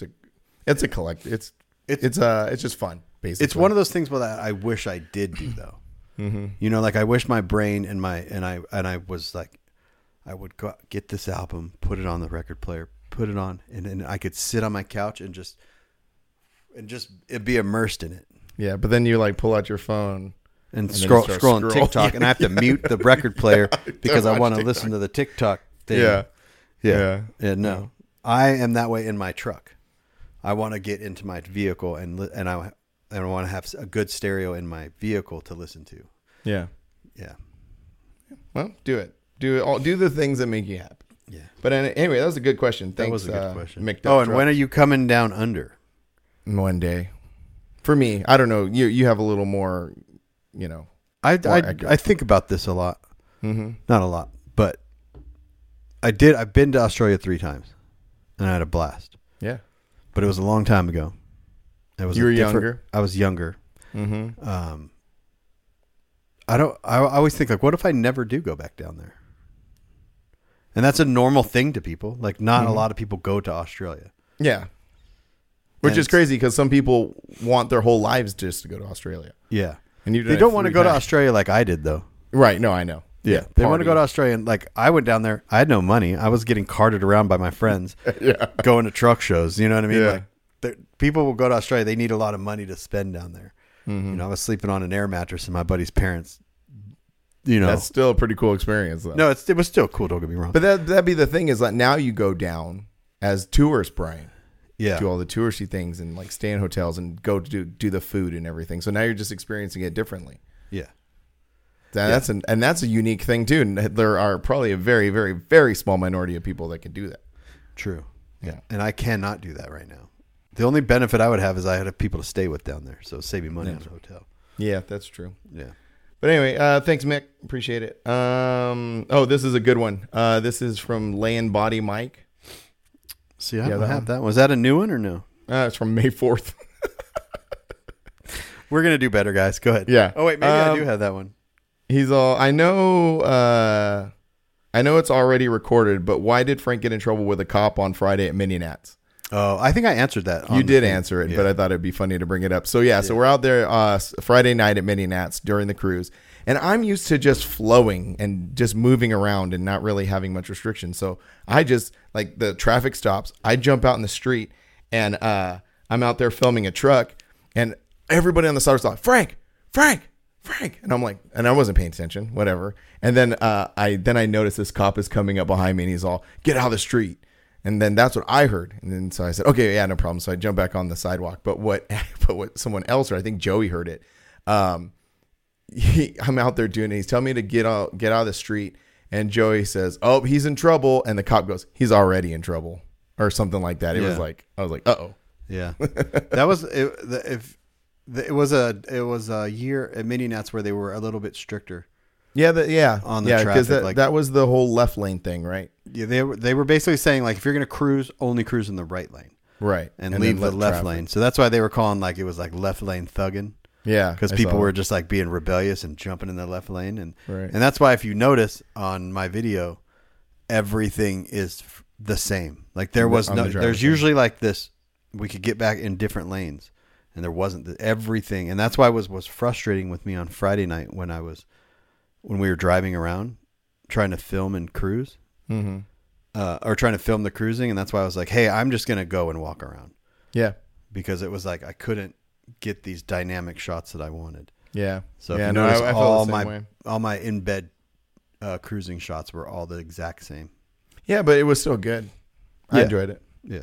a collect. It's just fun. Basically, It's one of those things that I wish I did do though. Like I wish my brain and I was like, I would go out, get this album, put it on the record player, put it on, and then I could sit on my couch and just it'd be immersed in it. Yeah, but then you like pull out your phone and then scroll you start on TikTok, and I have to mute the record player because I watch want to TikTok. listen to the TikTok thing. Yeah. No, I am that way in my truck. I want to get into my vehicle and I want to have a good stereo in my vehicle to listen to. Yeah. Yeah. Well, do it. Do the things that make you happy. Yeah. But anyway, that was a good question. Thanks. That was a good question. Mick Oh, and Duck when are you coming down under? One day. For me, I don't know. You have a little more, I accurate. think about this a lot. Not a lot, but I've been to Australia 3 times, and I had a blast. Yeah. But it was a long time ago. You were younger? I was younger. I always think, like, what if I never do go back down there? And that's a normal thing to people. Like, not a lot of people go to Australia. Yeah. Which And is crazy because some people want their whole lives just to go to Australia. Yeah. And They don't want to go to Australia like I did, though. Right. No, I know. Yeah. They want to go to Australia. And, like, I went down there. I had no money. I was getting carted around by my friends going to truck shows. You know what I mean? Yeah. Like, people will go to Australia. They need a lot of money to spend down there. I was sleeping on an air mattress and my buddy's parents, That's still a pretty cool experience, though. No, it was still cool. Don't get me wrong. But that'd be the thing is that now you go down as tourists, Brian. Yeah. Do all the touristy things and like stay in hotels and go to do the food and everything. So now you're just experiencing it differently. Yeah. That's a unique thing too. And there are probably a very, very, very small minority of people that can do that. True. Yeah. And I cannot do that right now. The only benefit I would have is I had people to stay with down there. So save me money on the hotel. Yeah, that's true. Yeah. But anyway, thanks, Mick. Appreciate it. This is a good one. This is from Laying Body Mike. See, I don't have that one. Was that a new one or no? It's from May 4th. We're going to do better, guys. Go ahead. Yeah. Oh, wait. Maybe I do have that one. He's all, I know it's already recorded, but why did Frank get in trouble with a cop on Friday at Mini Nats? Oh, I think I answered that. You did answer it, but I thought it'd be funny to bring it up. So so we're out there Friday night at Mini Nats during the cruise, and I'm used to just flowing and just moving around and not really having much restriction. So I just, like, the traffic stops, I jump out in the street, and I'm out there filming a truck, and everybody on the side was like, Frank, and I'm like, and I wasn't paying attention, whatever. And then I noticed this cop is coming up behind me, and he's all, get out of the street. And then that's what I heard. And then so I said, okay, yeah, no problem. So I jumped back on the sidewalk. But what someone else heard, I think Joey heard it. I'm out there doing it. He's telling me to get out of the street. And Joey says, oh, he's in trouble. And the cop goes, he's already in trouble or something like that. It was like, I was like, uh-oh. Yeah. That was, it was a year at Mini Nats where they were a little bit stricter. Yeah, on the traffic, because that was the whole left lane thing, right? Yeah, they were basically saying like if you're gonna cruise, only cruise in the right lane, right, and leave the left lane. So that's why they were calling like it was like left lane thugging. Yeah, because people were just like being rebellious and jumping in the left lane, and right. and that's why if you notice on my video, everything is the same. Like there's usually like this. We could get back in different lanes, and there wasn't everything, and that's why it was frustrating with me on Friday night when we were driving around trying to film and cruise, or trying to film the cruising. And that's why I was like, hey, I'm just going to go and walk around. Yeah. Because it was like, I couldn't get these dynamic shots that I wanted. Yeah. So if yeah, you notice, I all my in-bed cruising shots were all the exact same. Yeah, but it was still good. I enjoyed it. Yeah.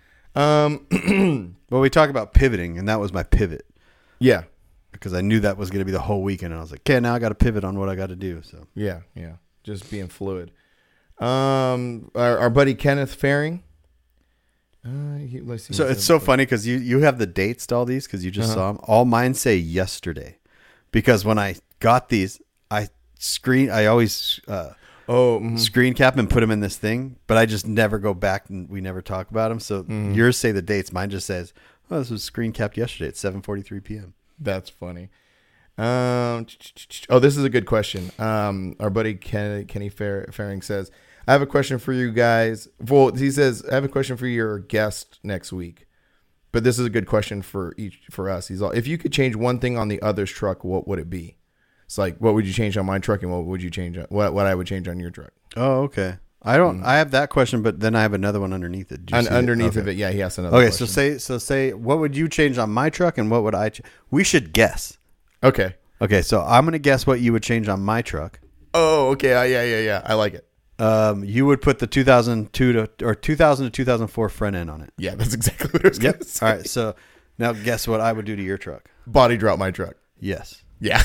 Well, we talk about pivoting, and that was my pivot. Yeah. Because I knew that was going to be the whole weekend, and I was like, okay, now I got to pivot on what I got to do. So yeah, just being fluid. Our buddy Kenneth Faring. Let's see. So it's so funny because you have the dates to all these because you just saw them. All mine say yesterday, because when I got these, I always screen cap and put them in this thing, but I just never go back and we never talk about them. So yours say the dates. Mine just says, oh, this was screen capped yesterday at 7:43 p.m. That's funny. This is a good question. Our buddy Kenny Faring says, I have a question for you guys. Well, he says, I have a question for your guest next week. But this is a good question for us. He's all, if you could change one thing on the other's truck, what would it be? It's like, what would you change on my truck, and what would you change? What I would change on your truck? Oh, okay. I don't. I have that question, but then I have another one underneath it. Underneath of it, yeah, he has another. Okay, question. so say, what would you change on my truck, and what would I? We should guess. Okay. So I'm gonna guess what you would change on my truck. Oh, okay. Yeah. I like it. You would put the 2002 to 2004 front end on it. Yeah, that's exactly what I was going to say. All right. So now guess what I would do to your truck. Body drop my truck. Yes. Yeah.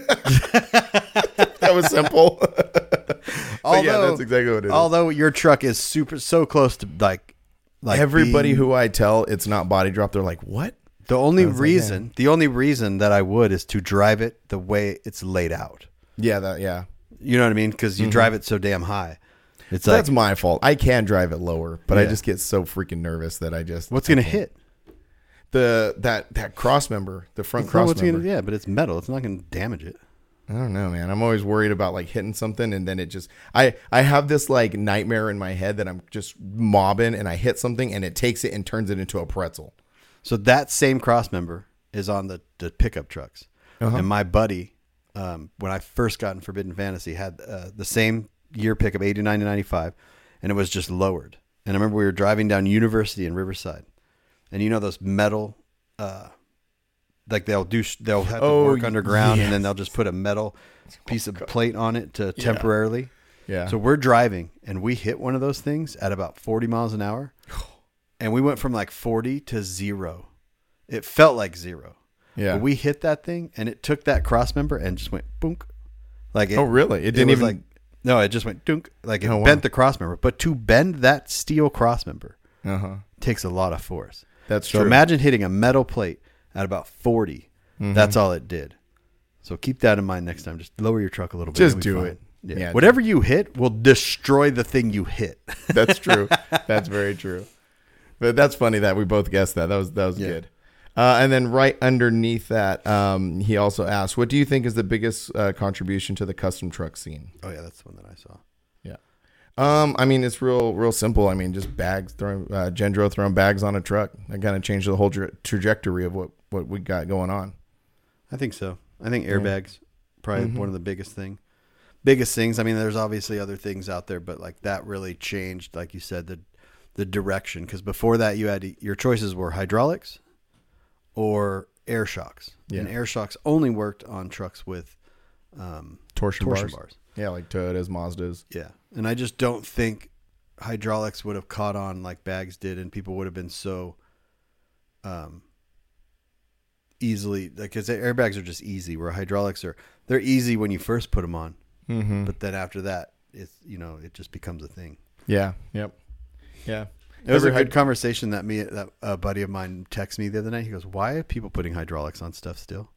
That was simple. Yeah, that's exactly what it is. Although your truck is so close to like everybody who I tell it's not body drop, they're like, what? The only reason that I would is to drive it the way it's laid out. Yeah. You know what I mean? Because you drive it so damn high. That's my fault. I can drive it lower, but I just get so freaking nervous that I just. What's going to hit? That cross member, the front cross member. Yeah, but it's metal. It's not going to damage it. I don't know, man. I'm always worried about like hitting something, and then it just. I have this like nightmare in my head that I'm just mobbing, and I hit something, and it takes it and turns it into a pretzel. So that same cross member is on the pickup trucks, and my buddy. When I first got in Forbidden Fantasy, had the same year pickup, 89 to 95, and it was just lowered. And I remember we were driving down University in Riverside, and you know those metal, like they'll have to work underground, and then they'll just put a metal piece of plate on it to temporarily. Yeah. So we're driving, and we hit one of those things at about 40 miles an hour, and we went from like 40 to 0. It felt like 0. Yeah, but we hit that thing, and it took that cross member and just went boonk. Like oh, really? It didn't even like no, it just went dunk. Like it bent the cross member. But to bend that steel cross member takes a lot of force. That's true. So imagine hitting a metal plate at about 40. That's all it did. So keep that in mind next time. Just lower your truck a little bit. Just do it. Yeah. Whatever you hit will destroy the thing you hit. That's true. That's very true. But that's funny that we both guessed that. That was good. And then right underneath that, he also asked, what do you think is the biggest contribution to the custom truck scene? Oh, yeah, that's the one that I saw. Yeah. I mean, it's real simple. I mean, just bags, Gendro throwing bags on a truck. That kind of changed the whole trajectory of what we got going on. I think so. I think airbags, probably one of the biggest things. I mean, there's obviously other things out there, but like that really changed, like you said, the direction. Because before that, you had your choices were hydraulics or air shocks. Yeah. And air shocks only worked on trucks with torsion bars. Yeah, like Toyotas, Mazdas. Yeah. And I just don't think hydraulics would have caught on like bags did, and people would have been so easily, like, because airbags are just easy, where hydraulics they're easy when you first put them on, but then after that, it's, you know, it just becomes a thing. Yeah. Yep. Yeah. It was a good conversation that a buddy of mine texted me the other night. He goes, "Why are people putting hydraulics on stuff still?"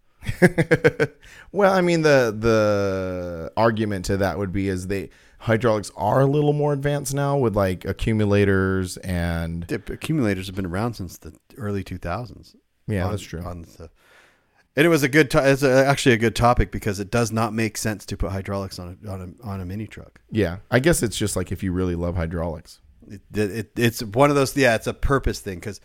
Well, I mean, the argument to that would be hydraulics are a little more advanced now with like accumulators, and Accumulators have been around since the early 2000s. Yeah, that's true. And it was it's actually a good topic, because it does not make sense to put hydraulics on a mini truck. Yeah, I guess it's just like if you really love hydraulics. It's one of those. Yeah, it's a purpose thing, because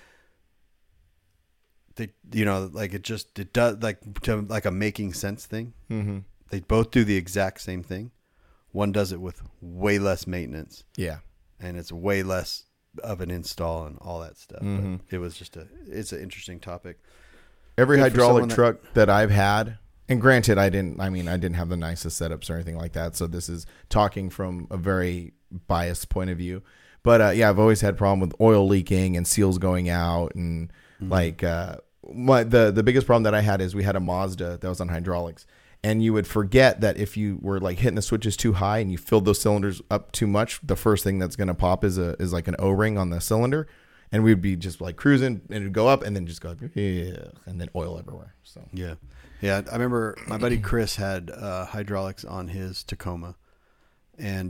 they, you know, like it does like a making sense thing. Mm-hmm. They both do the exact same thing. One does it with way less maintenance. Yeah, and it's way less of an install and all that stuff. Mm-hmm. But it's an interesting topic. Every hydraulic truck that I've had, and granted, I didn't have the nicest setups or anything like that, so this is talking from a very biased point of view. But yeah, I've always had problem with oil leaking and seals going out, and like the biggest problem that I had is we had a Mazda that was on hydraulics, and you would forget that if you were like hitting the switches too high and you filled those cylinders up too much, the first thing that's going to pop is like an O-ring on the cylinder, and we'd be just like cruising, and it'd go up and then just go, and then oil everywhere. So yeah. I remember my buddy Chris had hydraulics on his Tacoma, and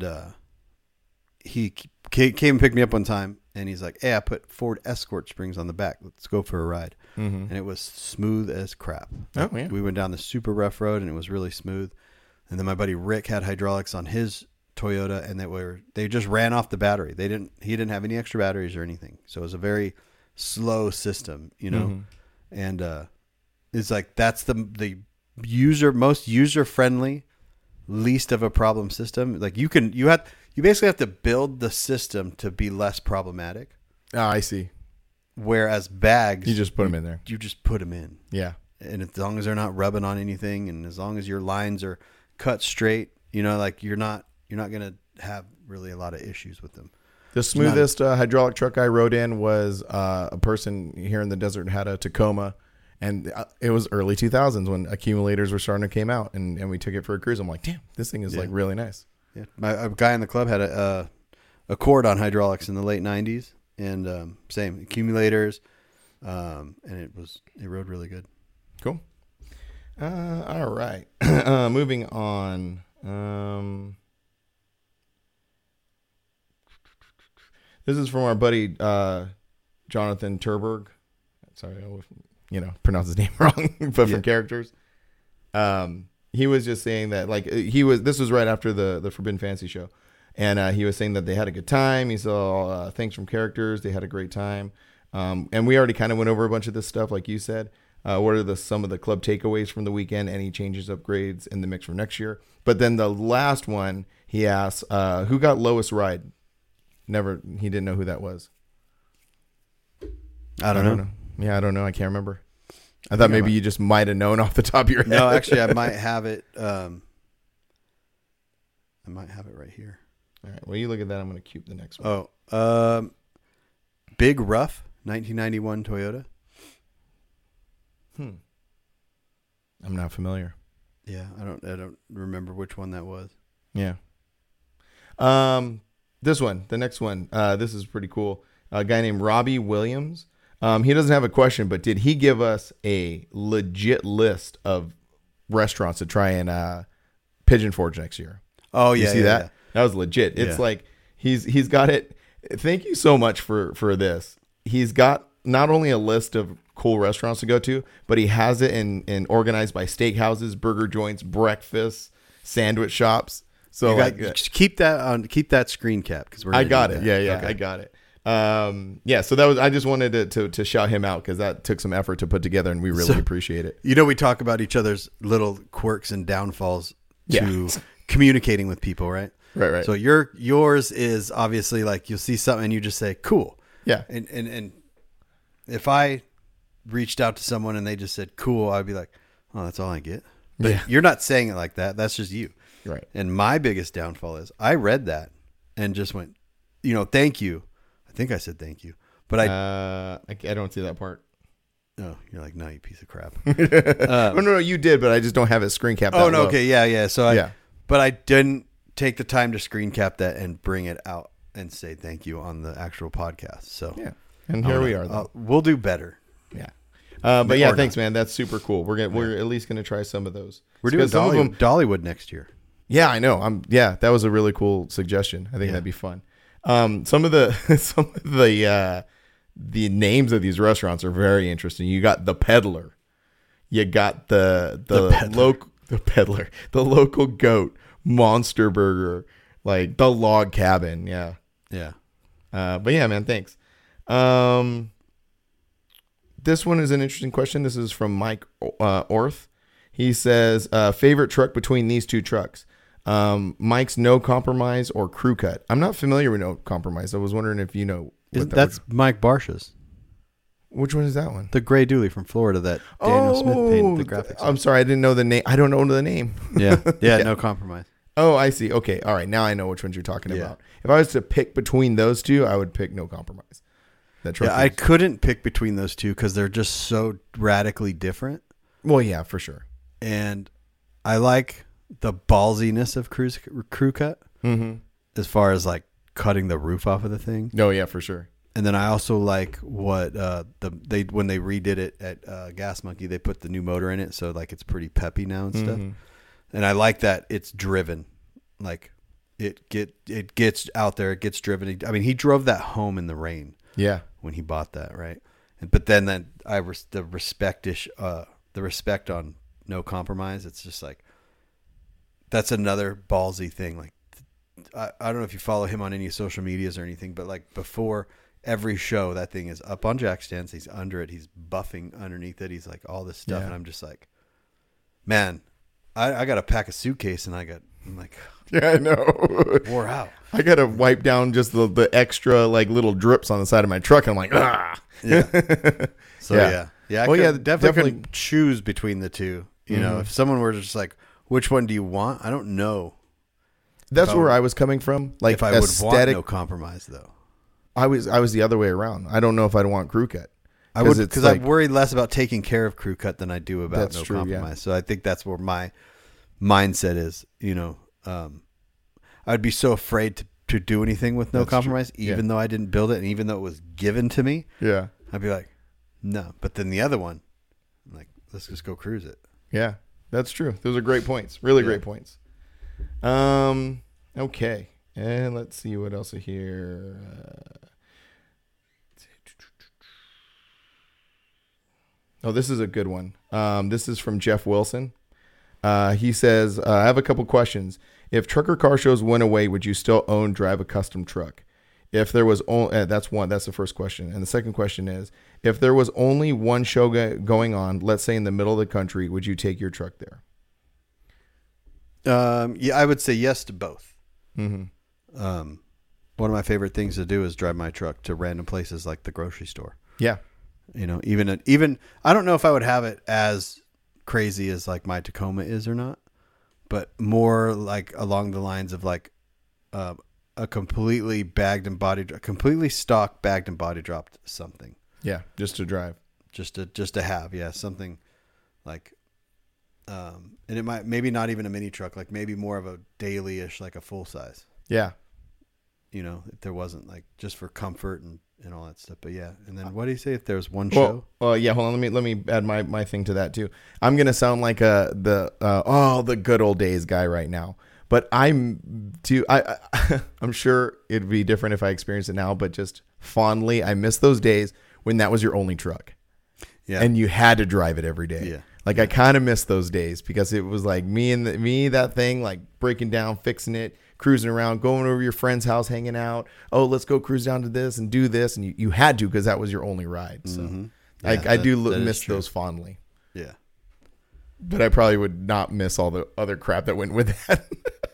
he came and picked me up one time, and he's like, "Hey, I put Ford Escort springs on the back. Let's go for a ride." And it was smooth as crap. Oh, yeah. We went down the super rough road, and it was really smooth. And then my buddy Rick had hydraulics on his Toyota, and they just ran off the battery. He didn't have any extra batteries or anything, so it was a very slow system, you know. And it's like that's the most user friendly, least of a problem system. Like you basically have to build the system to be less problematic. Oh, I see. Whereas bags, you just put them in there. You just put them in. Yeah. And as long as they're not rubbing on anything, and as long as your lines are cut straight, you know, like you're not going to have really a lot of issues with them. The smoothest hydraulic truck I rode in was a person here in the desert had a Tacoma, and it was early 2000s when accumulators were starting to came out, and we took it for a cruise. I'm like, damn, this thing is like really nice. Yeah, a guy in the club had a Accord on hydraulics in the late 90s, and same accumulators, and it rode really good. Cool. All right. Moving on. This is from our buddy Jonathan Turberg. Sorry, I pronounce his name wrong, but from characters. He was just saying that this was right after the Forbidden Fantasy show, and he was saying that they had a good time. He saw things from characters. They had a great time, and we already kind of went over a bunch of this stuff, like you said. What are some of the club takeaways from the weekend? Any changes, upgrades in the mix for next year? But then the last one, he asked, who got lowest ride? He didn't know who that was. I don't know. Yeah, I don't know. I can't remember. I thought maybe you just might have known off the top of your head. No, actually, I might have it. I might have it right here. All right. Well, you look at that. I'm going to cue the next one. Big Rough, 1991 Toyota. I'm not familiar. Yeah, I don't remember which one that was. Yeah. This one, the next one. This is pretty cool. A guy named Robbie Williams. He doesn't have a question, but did he give us a legit list of restaurants to try and Pigeon Forge next year? Oh yeah, you see that? Yeah. That was legit. It's like he's got it. Thank you so much for this. He's got not only a list of cool restaurants to go to, but he has it in organized by steakhouses, burger joints, breakfasts, sandwich shops. So keep that screen cap because I got it. Yeah, okay. I got it. So that was. I just wanted to shout him out because that took some effort to put together, and we really appreciate it. You know, we talk about each other's little quirks and downfalls to communicating with people, right? Right. So yours is obviously like you'll see something and you just say cool. Yeah. And if I reached out to someone and they just said cool, I'd be like, oh, that's all I get. But you're not saying it like that. That's just you. Right. And my biggest downfall is I read that and just went, thank you. I think I said thank you, but I don't see that part. oh, you're like, no, you piece of crap. No, you did, but I just don't have it screen capped. Oh no, okay, yeah. So Yeah. but I didn't take the time to screen cap that and bring it out and say thank you on the actual podcast. So Yeah, and here we are. Though. We'll do better. Yeah. But yeah, Or thanks, man. That's super cool. We're at least gonna try some of those. We're doing Some of them. Dollywood next year. Yeah, I know. That was a really cool suggestion. I think that'd be fun. Some of the names of these restaurants are very interesting. You got the Peddler. You got the Peddler, the Local Goat, Monster Burger, like the Log Cabin. Yeah. Yeah. But yeah, man, thanks. This one is an interesting question. This is from Mike Orth. He says, favorite truck between these two trucks. Mike's No Compromise or Crew Cut. I'm not familiar with No Compromise. I was wondering if you know. That's Mike Barsha's. Which one is that one? The gray dually from Florida that Daniel Smith painted the graphics. I'm sorry, I didn't know the name. I don't know the name. Yeah, No Compromise. Oh, I see. Okay, all right. Now I know which ones you're talking about. If I was to pick between those two, I would pick No Compromise. That truck. Yeah, I couldn't pick between those two because they're just so radically different. Well, yeah, for sure. And I like the ballsiness of Crew Cut as far as like cutting the roof off of the thing. No, yeah, for sure. And then I also like what when they redid it at Gas Monkey, they put the new motor in it, so like it's pretty peppy now and stuff. And I like that it's driven, like it gets out there, it gets driven. I mean, he drove that home in the rain. Yeah, when he bought that, right? But then the respect on No Compromise. It's just like that's another ballsy thing. Like I don't know if you follow him on any social medias or anything, but like before every show, that thing is up on jack stands. He's under it. He's buffing underneath it. He's like all this stuff, and I'm just like, man, I got to pack a suitcase, and I'm like, yeah, I know, wore out. I got to wipe down just the extra like little drips on the side of my truck. And I'm like, ah, yeah. So yeah. I well, could definitely choose between the two. You know, if someone were just like, which one do you want? I don't know. That's where I was coming from. Like if I would want No Compromise, though. I was the other way around. I don't know if I'd want Crew Cut. I would, because I worry less about taking care of Crew Cut than I do about No Compromise. Yeah. So I think that's where my mindset is. You know, I'd be so afraid to do anything with No Compromise, even though I didn't build it, and even though it was given to me. Yeah, I'd be like, no. But then the other one, I'm like, let's just go cruise it. Yeah, that's true. Those are great points. Really great points. Okay, and let's see what else here. Oh, this is a good one. This is from Jeff Wilson. He says, I have a couple questions. If Trucker Car Shows went away, would you still drive a custom truck? If there was only, that's the first question. And the second question is, if there was only one show going on, let's say in the middle of the country, would you take your truck there? Yeah, I would say yes to both. One of my favorite things to do is drive my truck to random places like the grocery store. Yeah. You know, even I don't know if I would have it as crazy as like my Tacoma is or not, but more like along the lines of like a completely completely stock bagged and body dropped something. Yeah, just to drive, just to have, something like, and it might maybe not even a mini truck, like maybe more of a daily-ish, like a full size. Yeah, you know, if there wasn't like just for comfort and all that stuff. But yeah, and then what do you say if there was one show? Yeah, hold on, let me add my thing to that too. I'm gonna sound like the good old days guy right now. But I'm sure it'd be different if I experienced it now, but just fondly, I miss those days when that was your only truck. Yeah. And you had to drive it every day. Yeah. Like I kind of miss those days because it was like that thing, like breaking down, fixing it, cruising around, going over to your friend's house, hanging out. Oh, let's go cruise down to this and do this. And you had to, because that was your only ride. So I do miss those fondly. Yeah. But I probably would not miss all the other crap that went with that.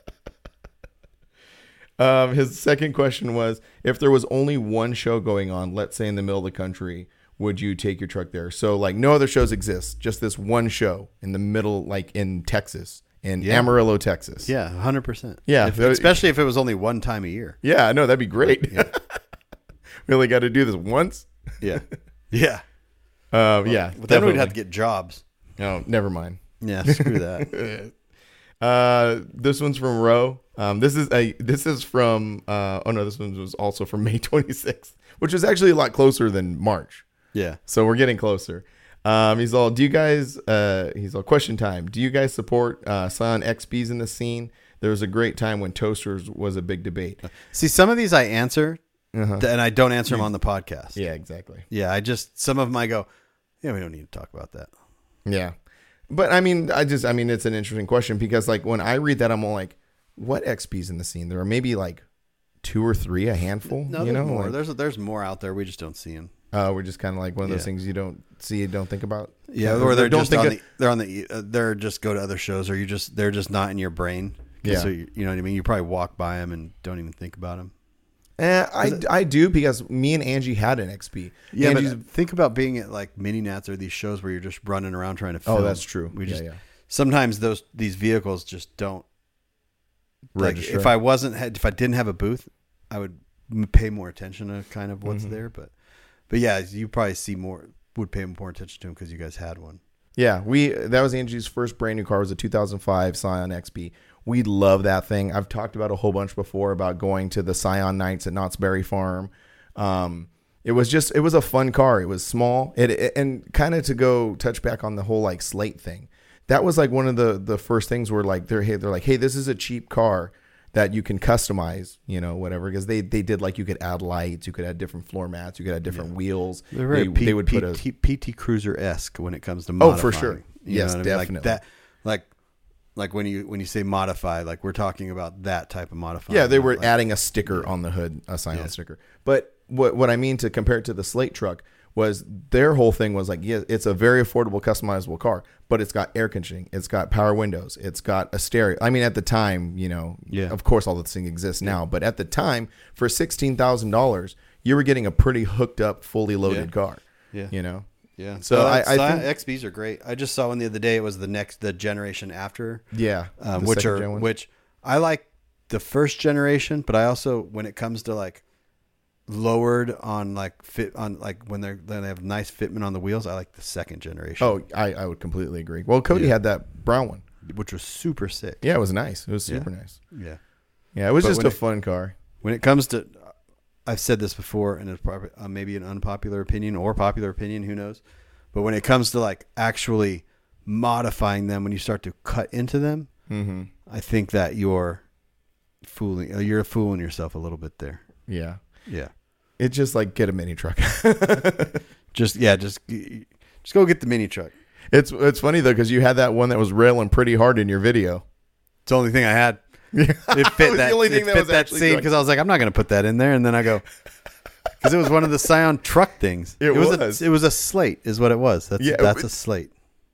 His second question was, if there was only one show going on, let's say in the middle of the country, would you take your truck there? So like no other shows exist, just this one show in the middle, like in Texas, in Yeah. Amarillo, Texas. Yeah, 100%. Yeah, especially if it was only one time a year. Yeah, I know that'd be great. Yeah. We only got to do this once. Yeah. Yeah. Yeah, But then we'd definitely. have to get jobs. Oh, never mind. Yeah, screw that. This one's from Ro. This is from this one was also from May 26th, which is actually a lot closer than March. Yeah. So we're getting closer. He's all, question time. Do you guys support Scion XBs in the scene? There was a great time when toasters was a big debate. See, some of these I answer, and I don't answer them on the podcast. Yeah, exactly. Yeah, some of them I go, yeah, we don't need to talk about that. Yeah. But I mean, it's an interesting question because like when I read that, I'm all like, what XPs in the scene? There are maybe like 2 or 3, a handful. No, you there's know, more. like, There's more out there. We just don't see them. we're just kind of like one of those Yeah. things you don't see, don't think about. Yeah, or they're don't just think on they're just go to other shows, or they're just not in your brain. Yeah. So you know what I mean. You probably walk by them and don't even think about them. I do because me and Angie had an XP. Yeah, Angie's, but think about being at like mini nats or these shows where you're just running around trying to film. oh, that's true. We just yeah. sometimes these vehicles just don't Register. Like if I didn't have a booth, I would pay more attention to kind of what's there. But yeah, you probably would pay more attention to them because you guys had one. Yeah, that was Angie's first brand new car. It was a 2005 Scion XP. We love that thing. I've talked about a whole bunch before about going to the Scion nights at Knott's Berry Farm. It was a fun car. It was small. And kind of to go touch back on the whole like slate thing. That was like one of the first things where like they're like, hey, this is a cheap car that you can customize, you know, whatever. Because they did like you could add lights, you could add different floor mats, you could add different wheels. They're very they would put a PT Cruiser-esque when it comes to modifying. Oh, for sure. You Yes, know what I mean? definitely. Like that, like when you say modify, like we're talking about that type of modifying. Yeah, they were like, adding a sticker on the hood, a Scion sticker. But what I mean to compare it to the Slate truck was their whole thing was like, yeah, it's a very affordable, customizable car, but it's got air conditioning, it's got power windows, it's got a stereo. I mean, at the time, you know, of course, all this thing exists now, but at the time, for $16,000, you were getting a pretty hooked up, fully loaded car. Yeah. You know. Yeah. So I think XBs are great. I just saw one the other day. It was the generation after. Yeah. Which I like the first generation, but I also, when it comes to like lowered on like fit on like when they have nice fitment on the wheels, I like the second generation. Oh, I would completely agree. Well, Cody had that brown one, which was super sick. Yeah, it was nice. It was super nice. Yeah. Yeah, it was But just a fun car. When it comes to, I've said this before, and it's probably maybe an unpopular opinion or popular opinion, who knows? But when it comes to like actually modifying them, when you start to cut into them, I think that you're fooling yourself a little bit there. Yeah. Yeah. It's just like get a mini truck. just go get the mini truck. It's funny though because you had that one that was railing pretty hard in your video. It's the only thing I had. It fit that. The only thing it that fit was that actually scene because I was like, I'm not going to put that in there, and then I go because it was one of the Scion truck things. It was a slate, is what it was. That's a slate.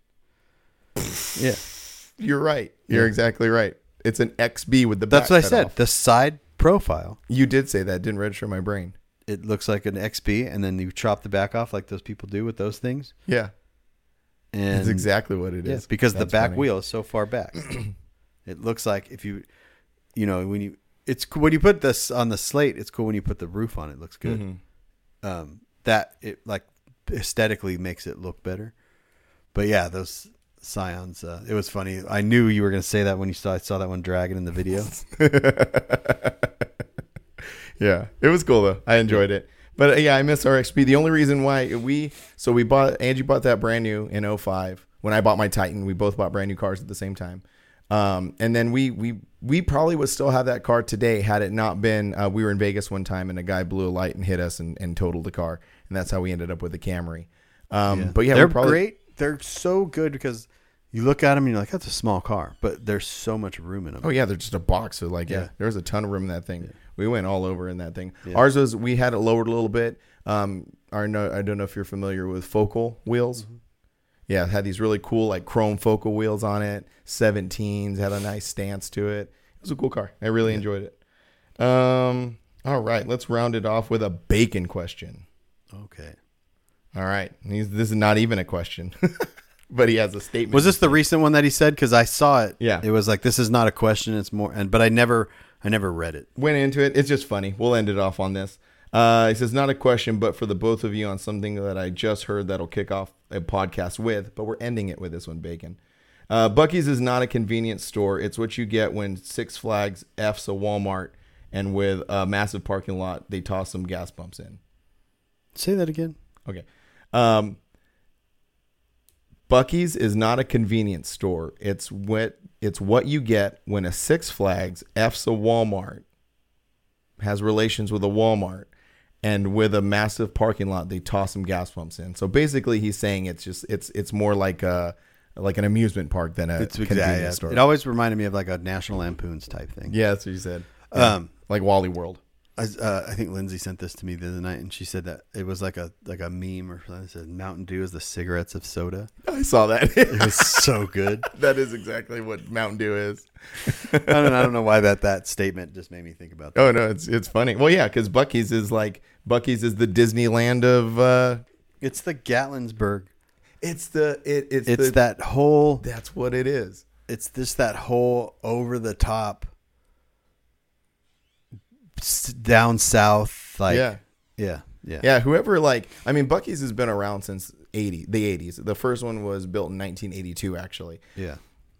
Yeah, you're right. You're exactly right. It's an XB with the. That's back what I cut said. off. The side profile. You did say that. Didn't register in my brain. It looks like an XB, and then you chop the back off like those people do with those things. Yeah, and that's exactly what it is. Because that's the back funny. wheel is so far back. It looks like if you know, when you put this on the slate, it's cool. When you put the roof on, it looks good. That it like aesthetically makes it look better. But yeah, those Scions, it was funny. I knew you were going to say that when I saw that one dragging in the video. Yeah, it was cool though. I enjoyed it. But yeah, I miss our XP. The only reason why Angie bought that brand new in 2005. When I bought my Titan, we both bought brand new cars at the same time. And then we probably would still have that car today had it not been, we were in Vegas one time and a guy blew a light and hit us and totaled the car. And that's how we ended up with the Camry. But yeah, they're great. They're so good because you look at them and you're like, that's a small car, but there's so much room in them. Oh yeah. They're just a box. So like, there's a ton of room in that thing. Yeah. We went all over in that thing. Yeah. Ours was, we had it lowered a little bit. I don't know if you're familiar with Focal wheels. Mm-hmm. Yeah, it had these really cool like chrome Focal wheels on it. 17s, had a nice stance to it. It was a cool car. I really enjoyed it. All right, let's round it off with a bacon question. Okay. All right, this is not even a question. but he has a statement. Was this the recent one that he said? Because I saw it. Yeah. It was like, this is not a question. It's more, but I never read it. Went into it. It's just funny. We'll end it off on this. He says, not a question, but for the both of you on something that I just heard that'll kick off a podcast with, but we're ending it with this one, Bacon. Buc-ee's is not a convenience store. It's what you get when Six Flags F's a Walmart, and with a massive parking lot, they toss some gas pumps in. Say that again. Okay. Buc-ee's is not a convenience store. It's what you get when a Six Flags F's a Walmart, has relations with a Walmart, and with a massive parking lot, they toss some gas pumps in. So basically, he's saying it's more like an amusement park than a convenience store. It always reminded me of like a National Lampoon's type thing. Yeah, that's what you said. Like Wally World. I think Lindsay sent this to me the other night, and she said that it was like a meme or something. It said Mountain Dew is the cigarettes of soda. I saw that. It was so good. That is exactly what Mountain Dew is. I don't know why that statement just made me think about that. Oh no, it's funny. Well, yeah, because Buc-ee's is the Disneyland of. It's the Gatlinburg. It's that whole. That's what it is. It's just that whole over the top. Down south, like yeah. Whoever Buc-ee's has been around since the 80s. The first one was built in 1982, actually. Yeah,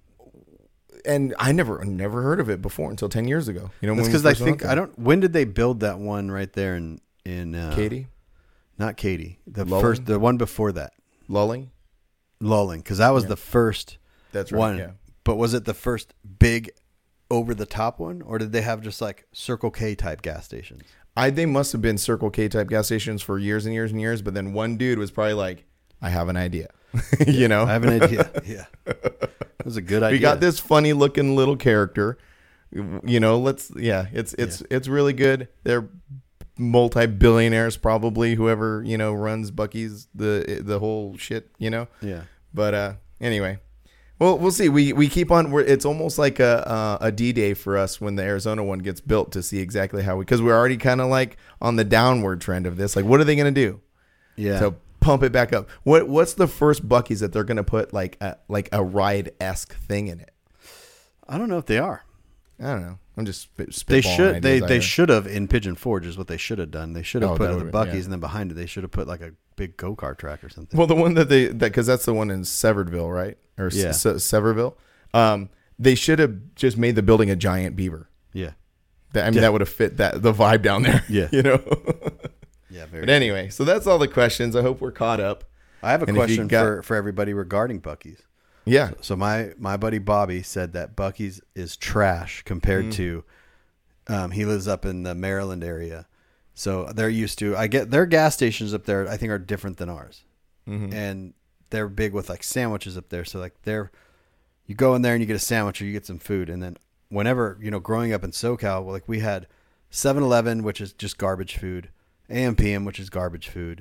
and I never heard of it before until 10 years ago. You know, that's because I think when did they build that one right there in Katy? Not Katy. The Lulling? the one before that, Lulling, because that was the first. That's right. One. Yeah. But was it the first big over the top one, or did they have just like Circle K type gas stations? They must have been Circle K type gas stations for years and years and years. But then one dude was probably like, "I have an idea," you know. I have an idea. Yeah, it was a good idea. We got this funny looking little character. You know, it's really good. They're multi-billionaires, probably, whoever runs Buc-ee's, the whole shit. You know. Yeah. But anyway. Well, we'll see. We keep on. It's almost like a D-Day for us when the Arizona one gets built to see exactly how because we're already kind of like on the downward trend of this. Like, what are they going to do? Yeah. To pump it back up. What's the first Buc-ee's that they're going to put like a ride-esque thing in it? I don't know if they are. I don't know. I'm just spitballing. They should. ideas They should have in Pigeon Forge is what they should have done. They should have put the Buc-ee's and then behind it they should have put like a big go-kart track or something. Well, the one because that's the one in Severnville, right? Or Severnville. They should have just made the building a giant beaver. Yeah. That would have fit the vibe down there. Yeah. You know. Yeah. Very. But anyway, so that's all the questions. I hope we're caught up. I have a question for everybody regarding Buc-ee's. Yeah. So my buddy Bobby said that Buc-ee's is trash compared to. He lives up in the Maryland area, so they're used to. Their gas stations up there. I think are different than ours, and they're big with like sandwiches up there. So like you go in there and you get a sandwich or you get some food, and then whenever growing up in SoCal, like we had 7-Eleven, which is just garbage food, AM/PM, which is garbage food.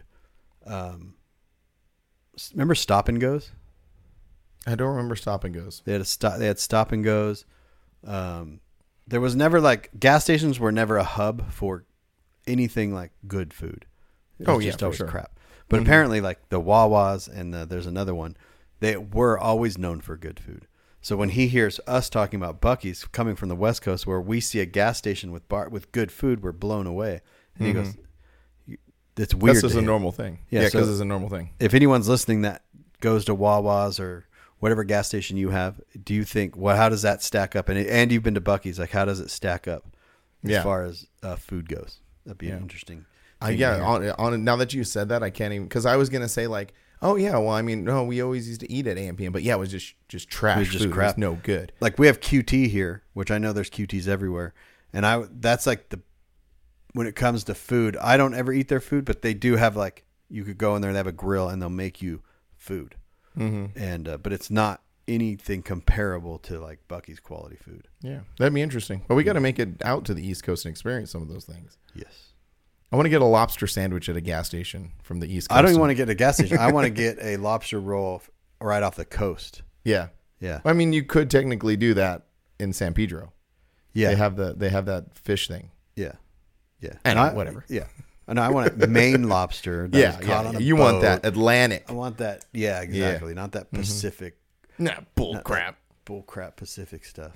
Remember Stop and Goes? I don't remember Stop and Goes. They had Stop and Goes. There was never gas stations were never a hub for anything like good food. It was just always crap. But apparently like the Wawas and there's another one, they were always known for good food. So when he hears us talking about Buc-ee's coming from the West Coast where we see a gas station with good food, we're blown away. And he goes, it's weird. That's just a normal thing. Yeah, because it's a normal thing. If anyone's listening that goes to Wawa's or whatever gas station you have, do you think, how does that stack up? And you've been to Buc-ee's, like how does it stack up as far as food goes? That'd be interesting. Now that you said that, I can't even, because I was going to say like, oh yeah, well, I mean, no, we always used to eat at AM/PM, but yeah, it was just trash. It was just food. Crap. It was no good. Like we have QT here, which I know there's QTs everywhere. And that's like when it comes to food, I don't ever eat their food, but they do have like, you could go in there and they have a grill and they'll make you food. And but it's not anything comparable to like Buc-ee's quality food. Yeah, that'd be interesting. But we got to make it out to the East Coast and experience some of those things. Yes, I want to get a lobster sandwich at a gas station from the East Coast. I don't even want to get a gas station. I want to get a lobster roll right off the coast. Yeah. I mean, you could technically do that in San Pedro. Yeah, they have that fish thing. Yeah. And whatever. Yeah. No, I want it Maine lobster. That was caught on a You want boat. that Atlantic. I want that. Yeah, exactly. Not that Pacific. Nah, bull crap. Bull crap Pacific stuff.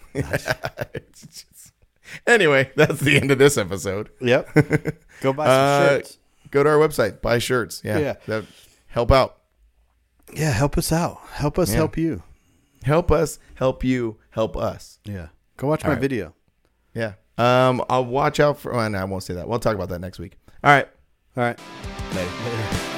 Anyway, that's the end of this episode. Yep. Go buy some shirts. Go to our website, buy shirts. Yeah. That help out. Yeah, help us out. Help us help you. Help us, help you, help us. Yeah. Go watch my video. Yeah. I'll watch out for. Oh, no, I won't say that. We'll talk about that next week. All right. All right. Later.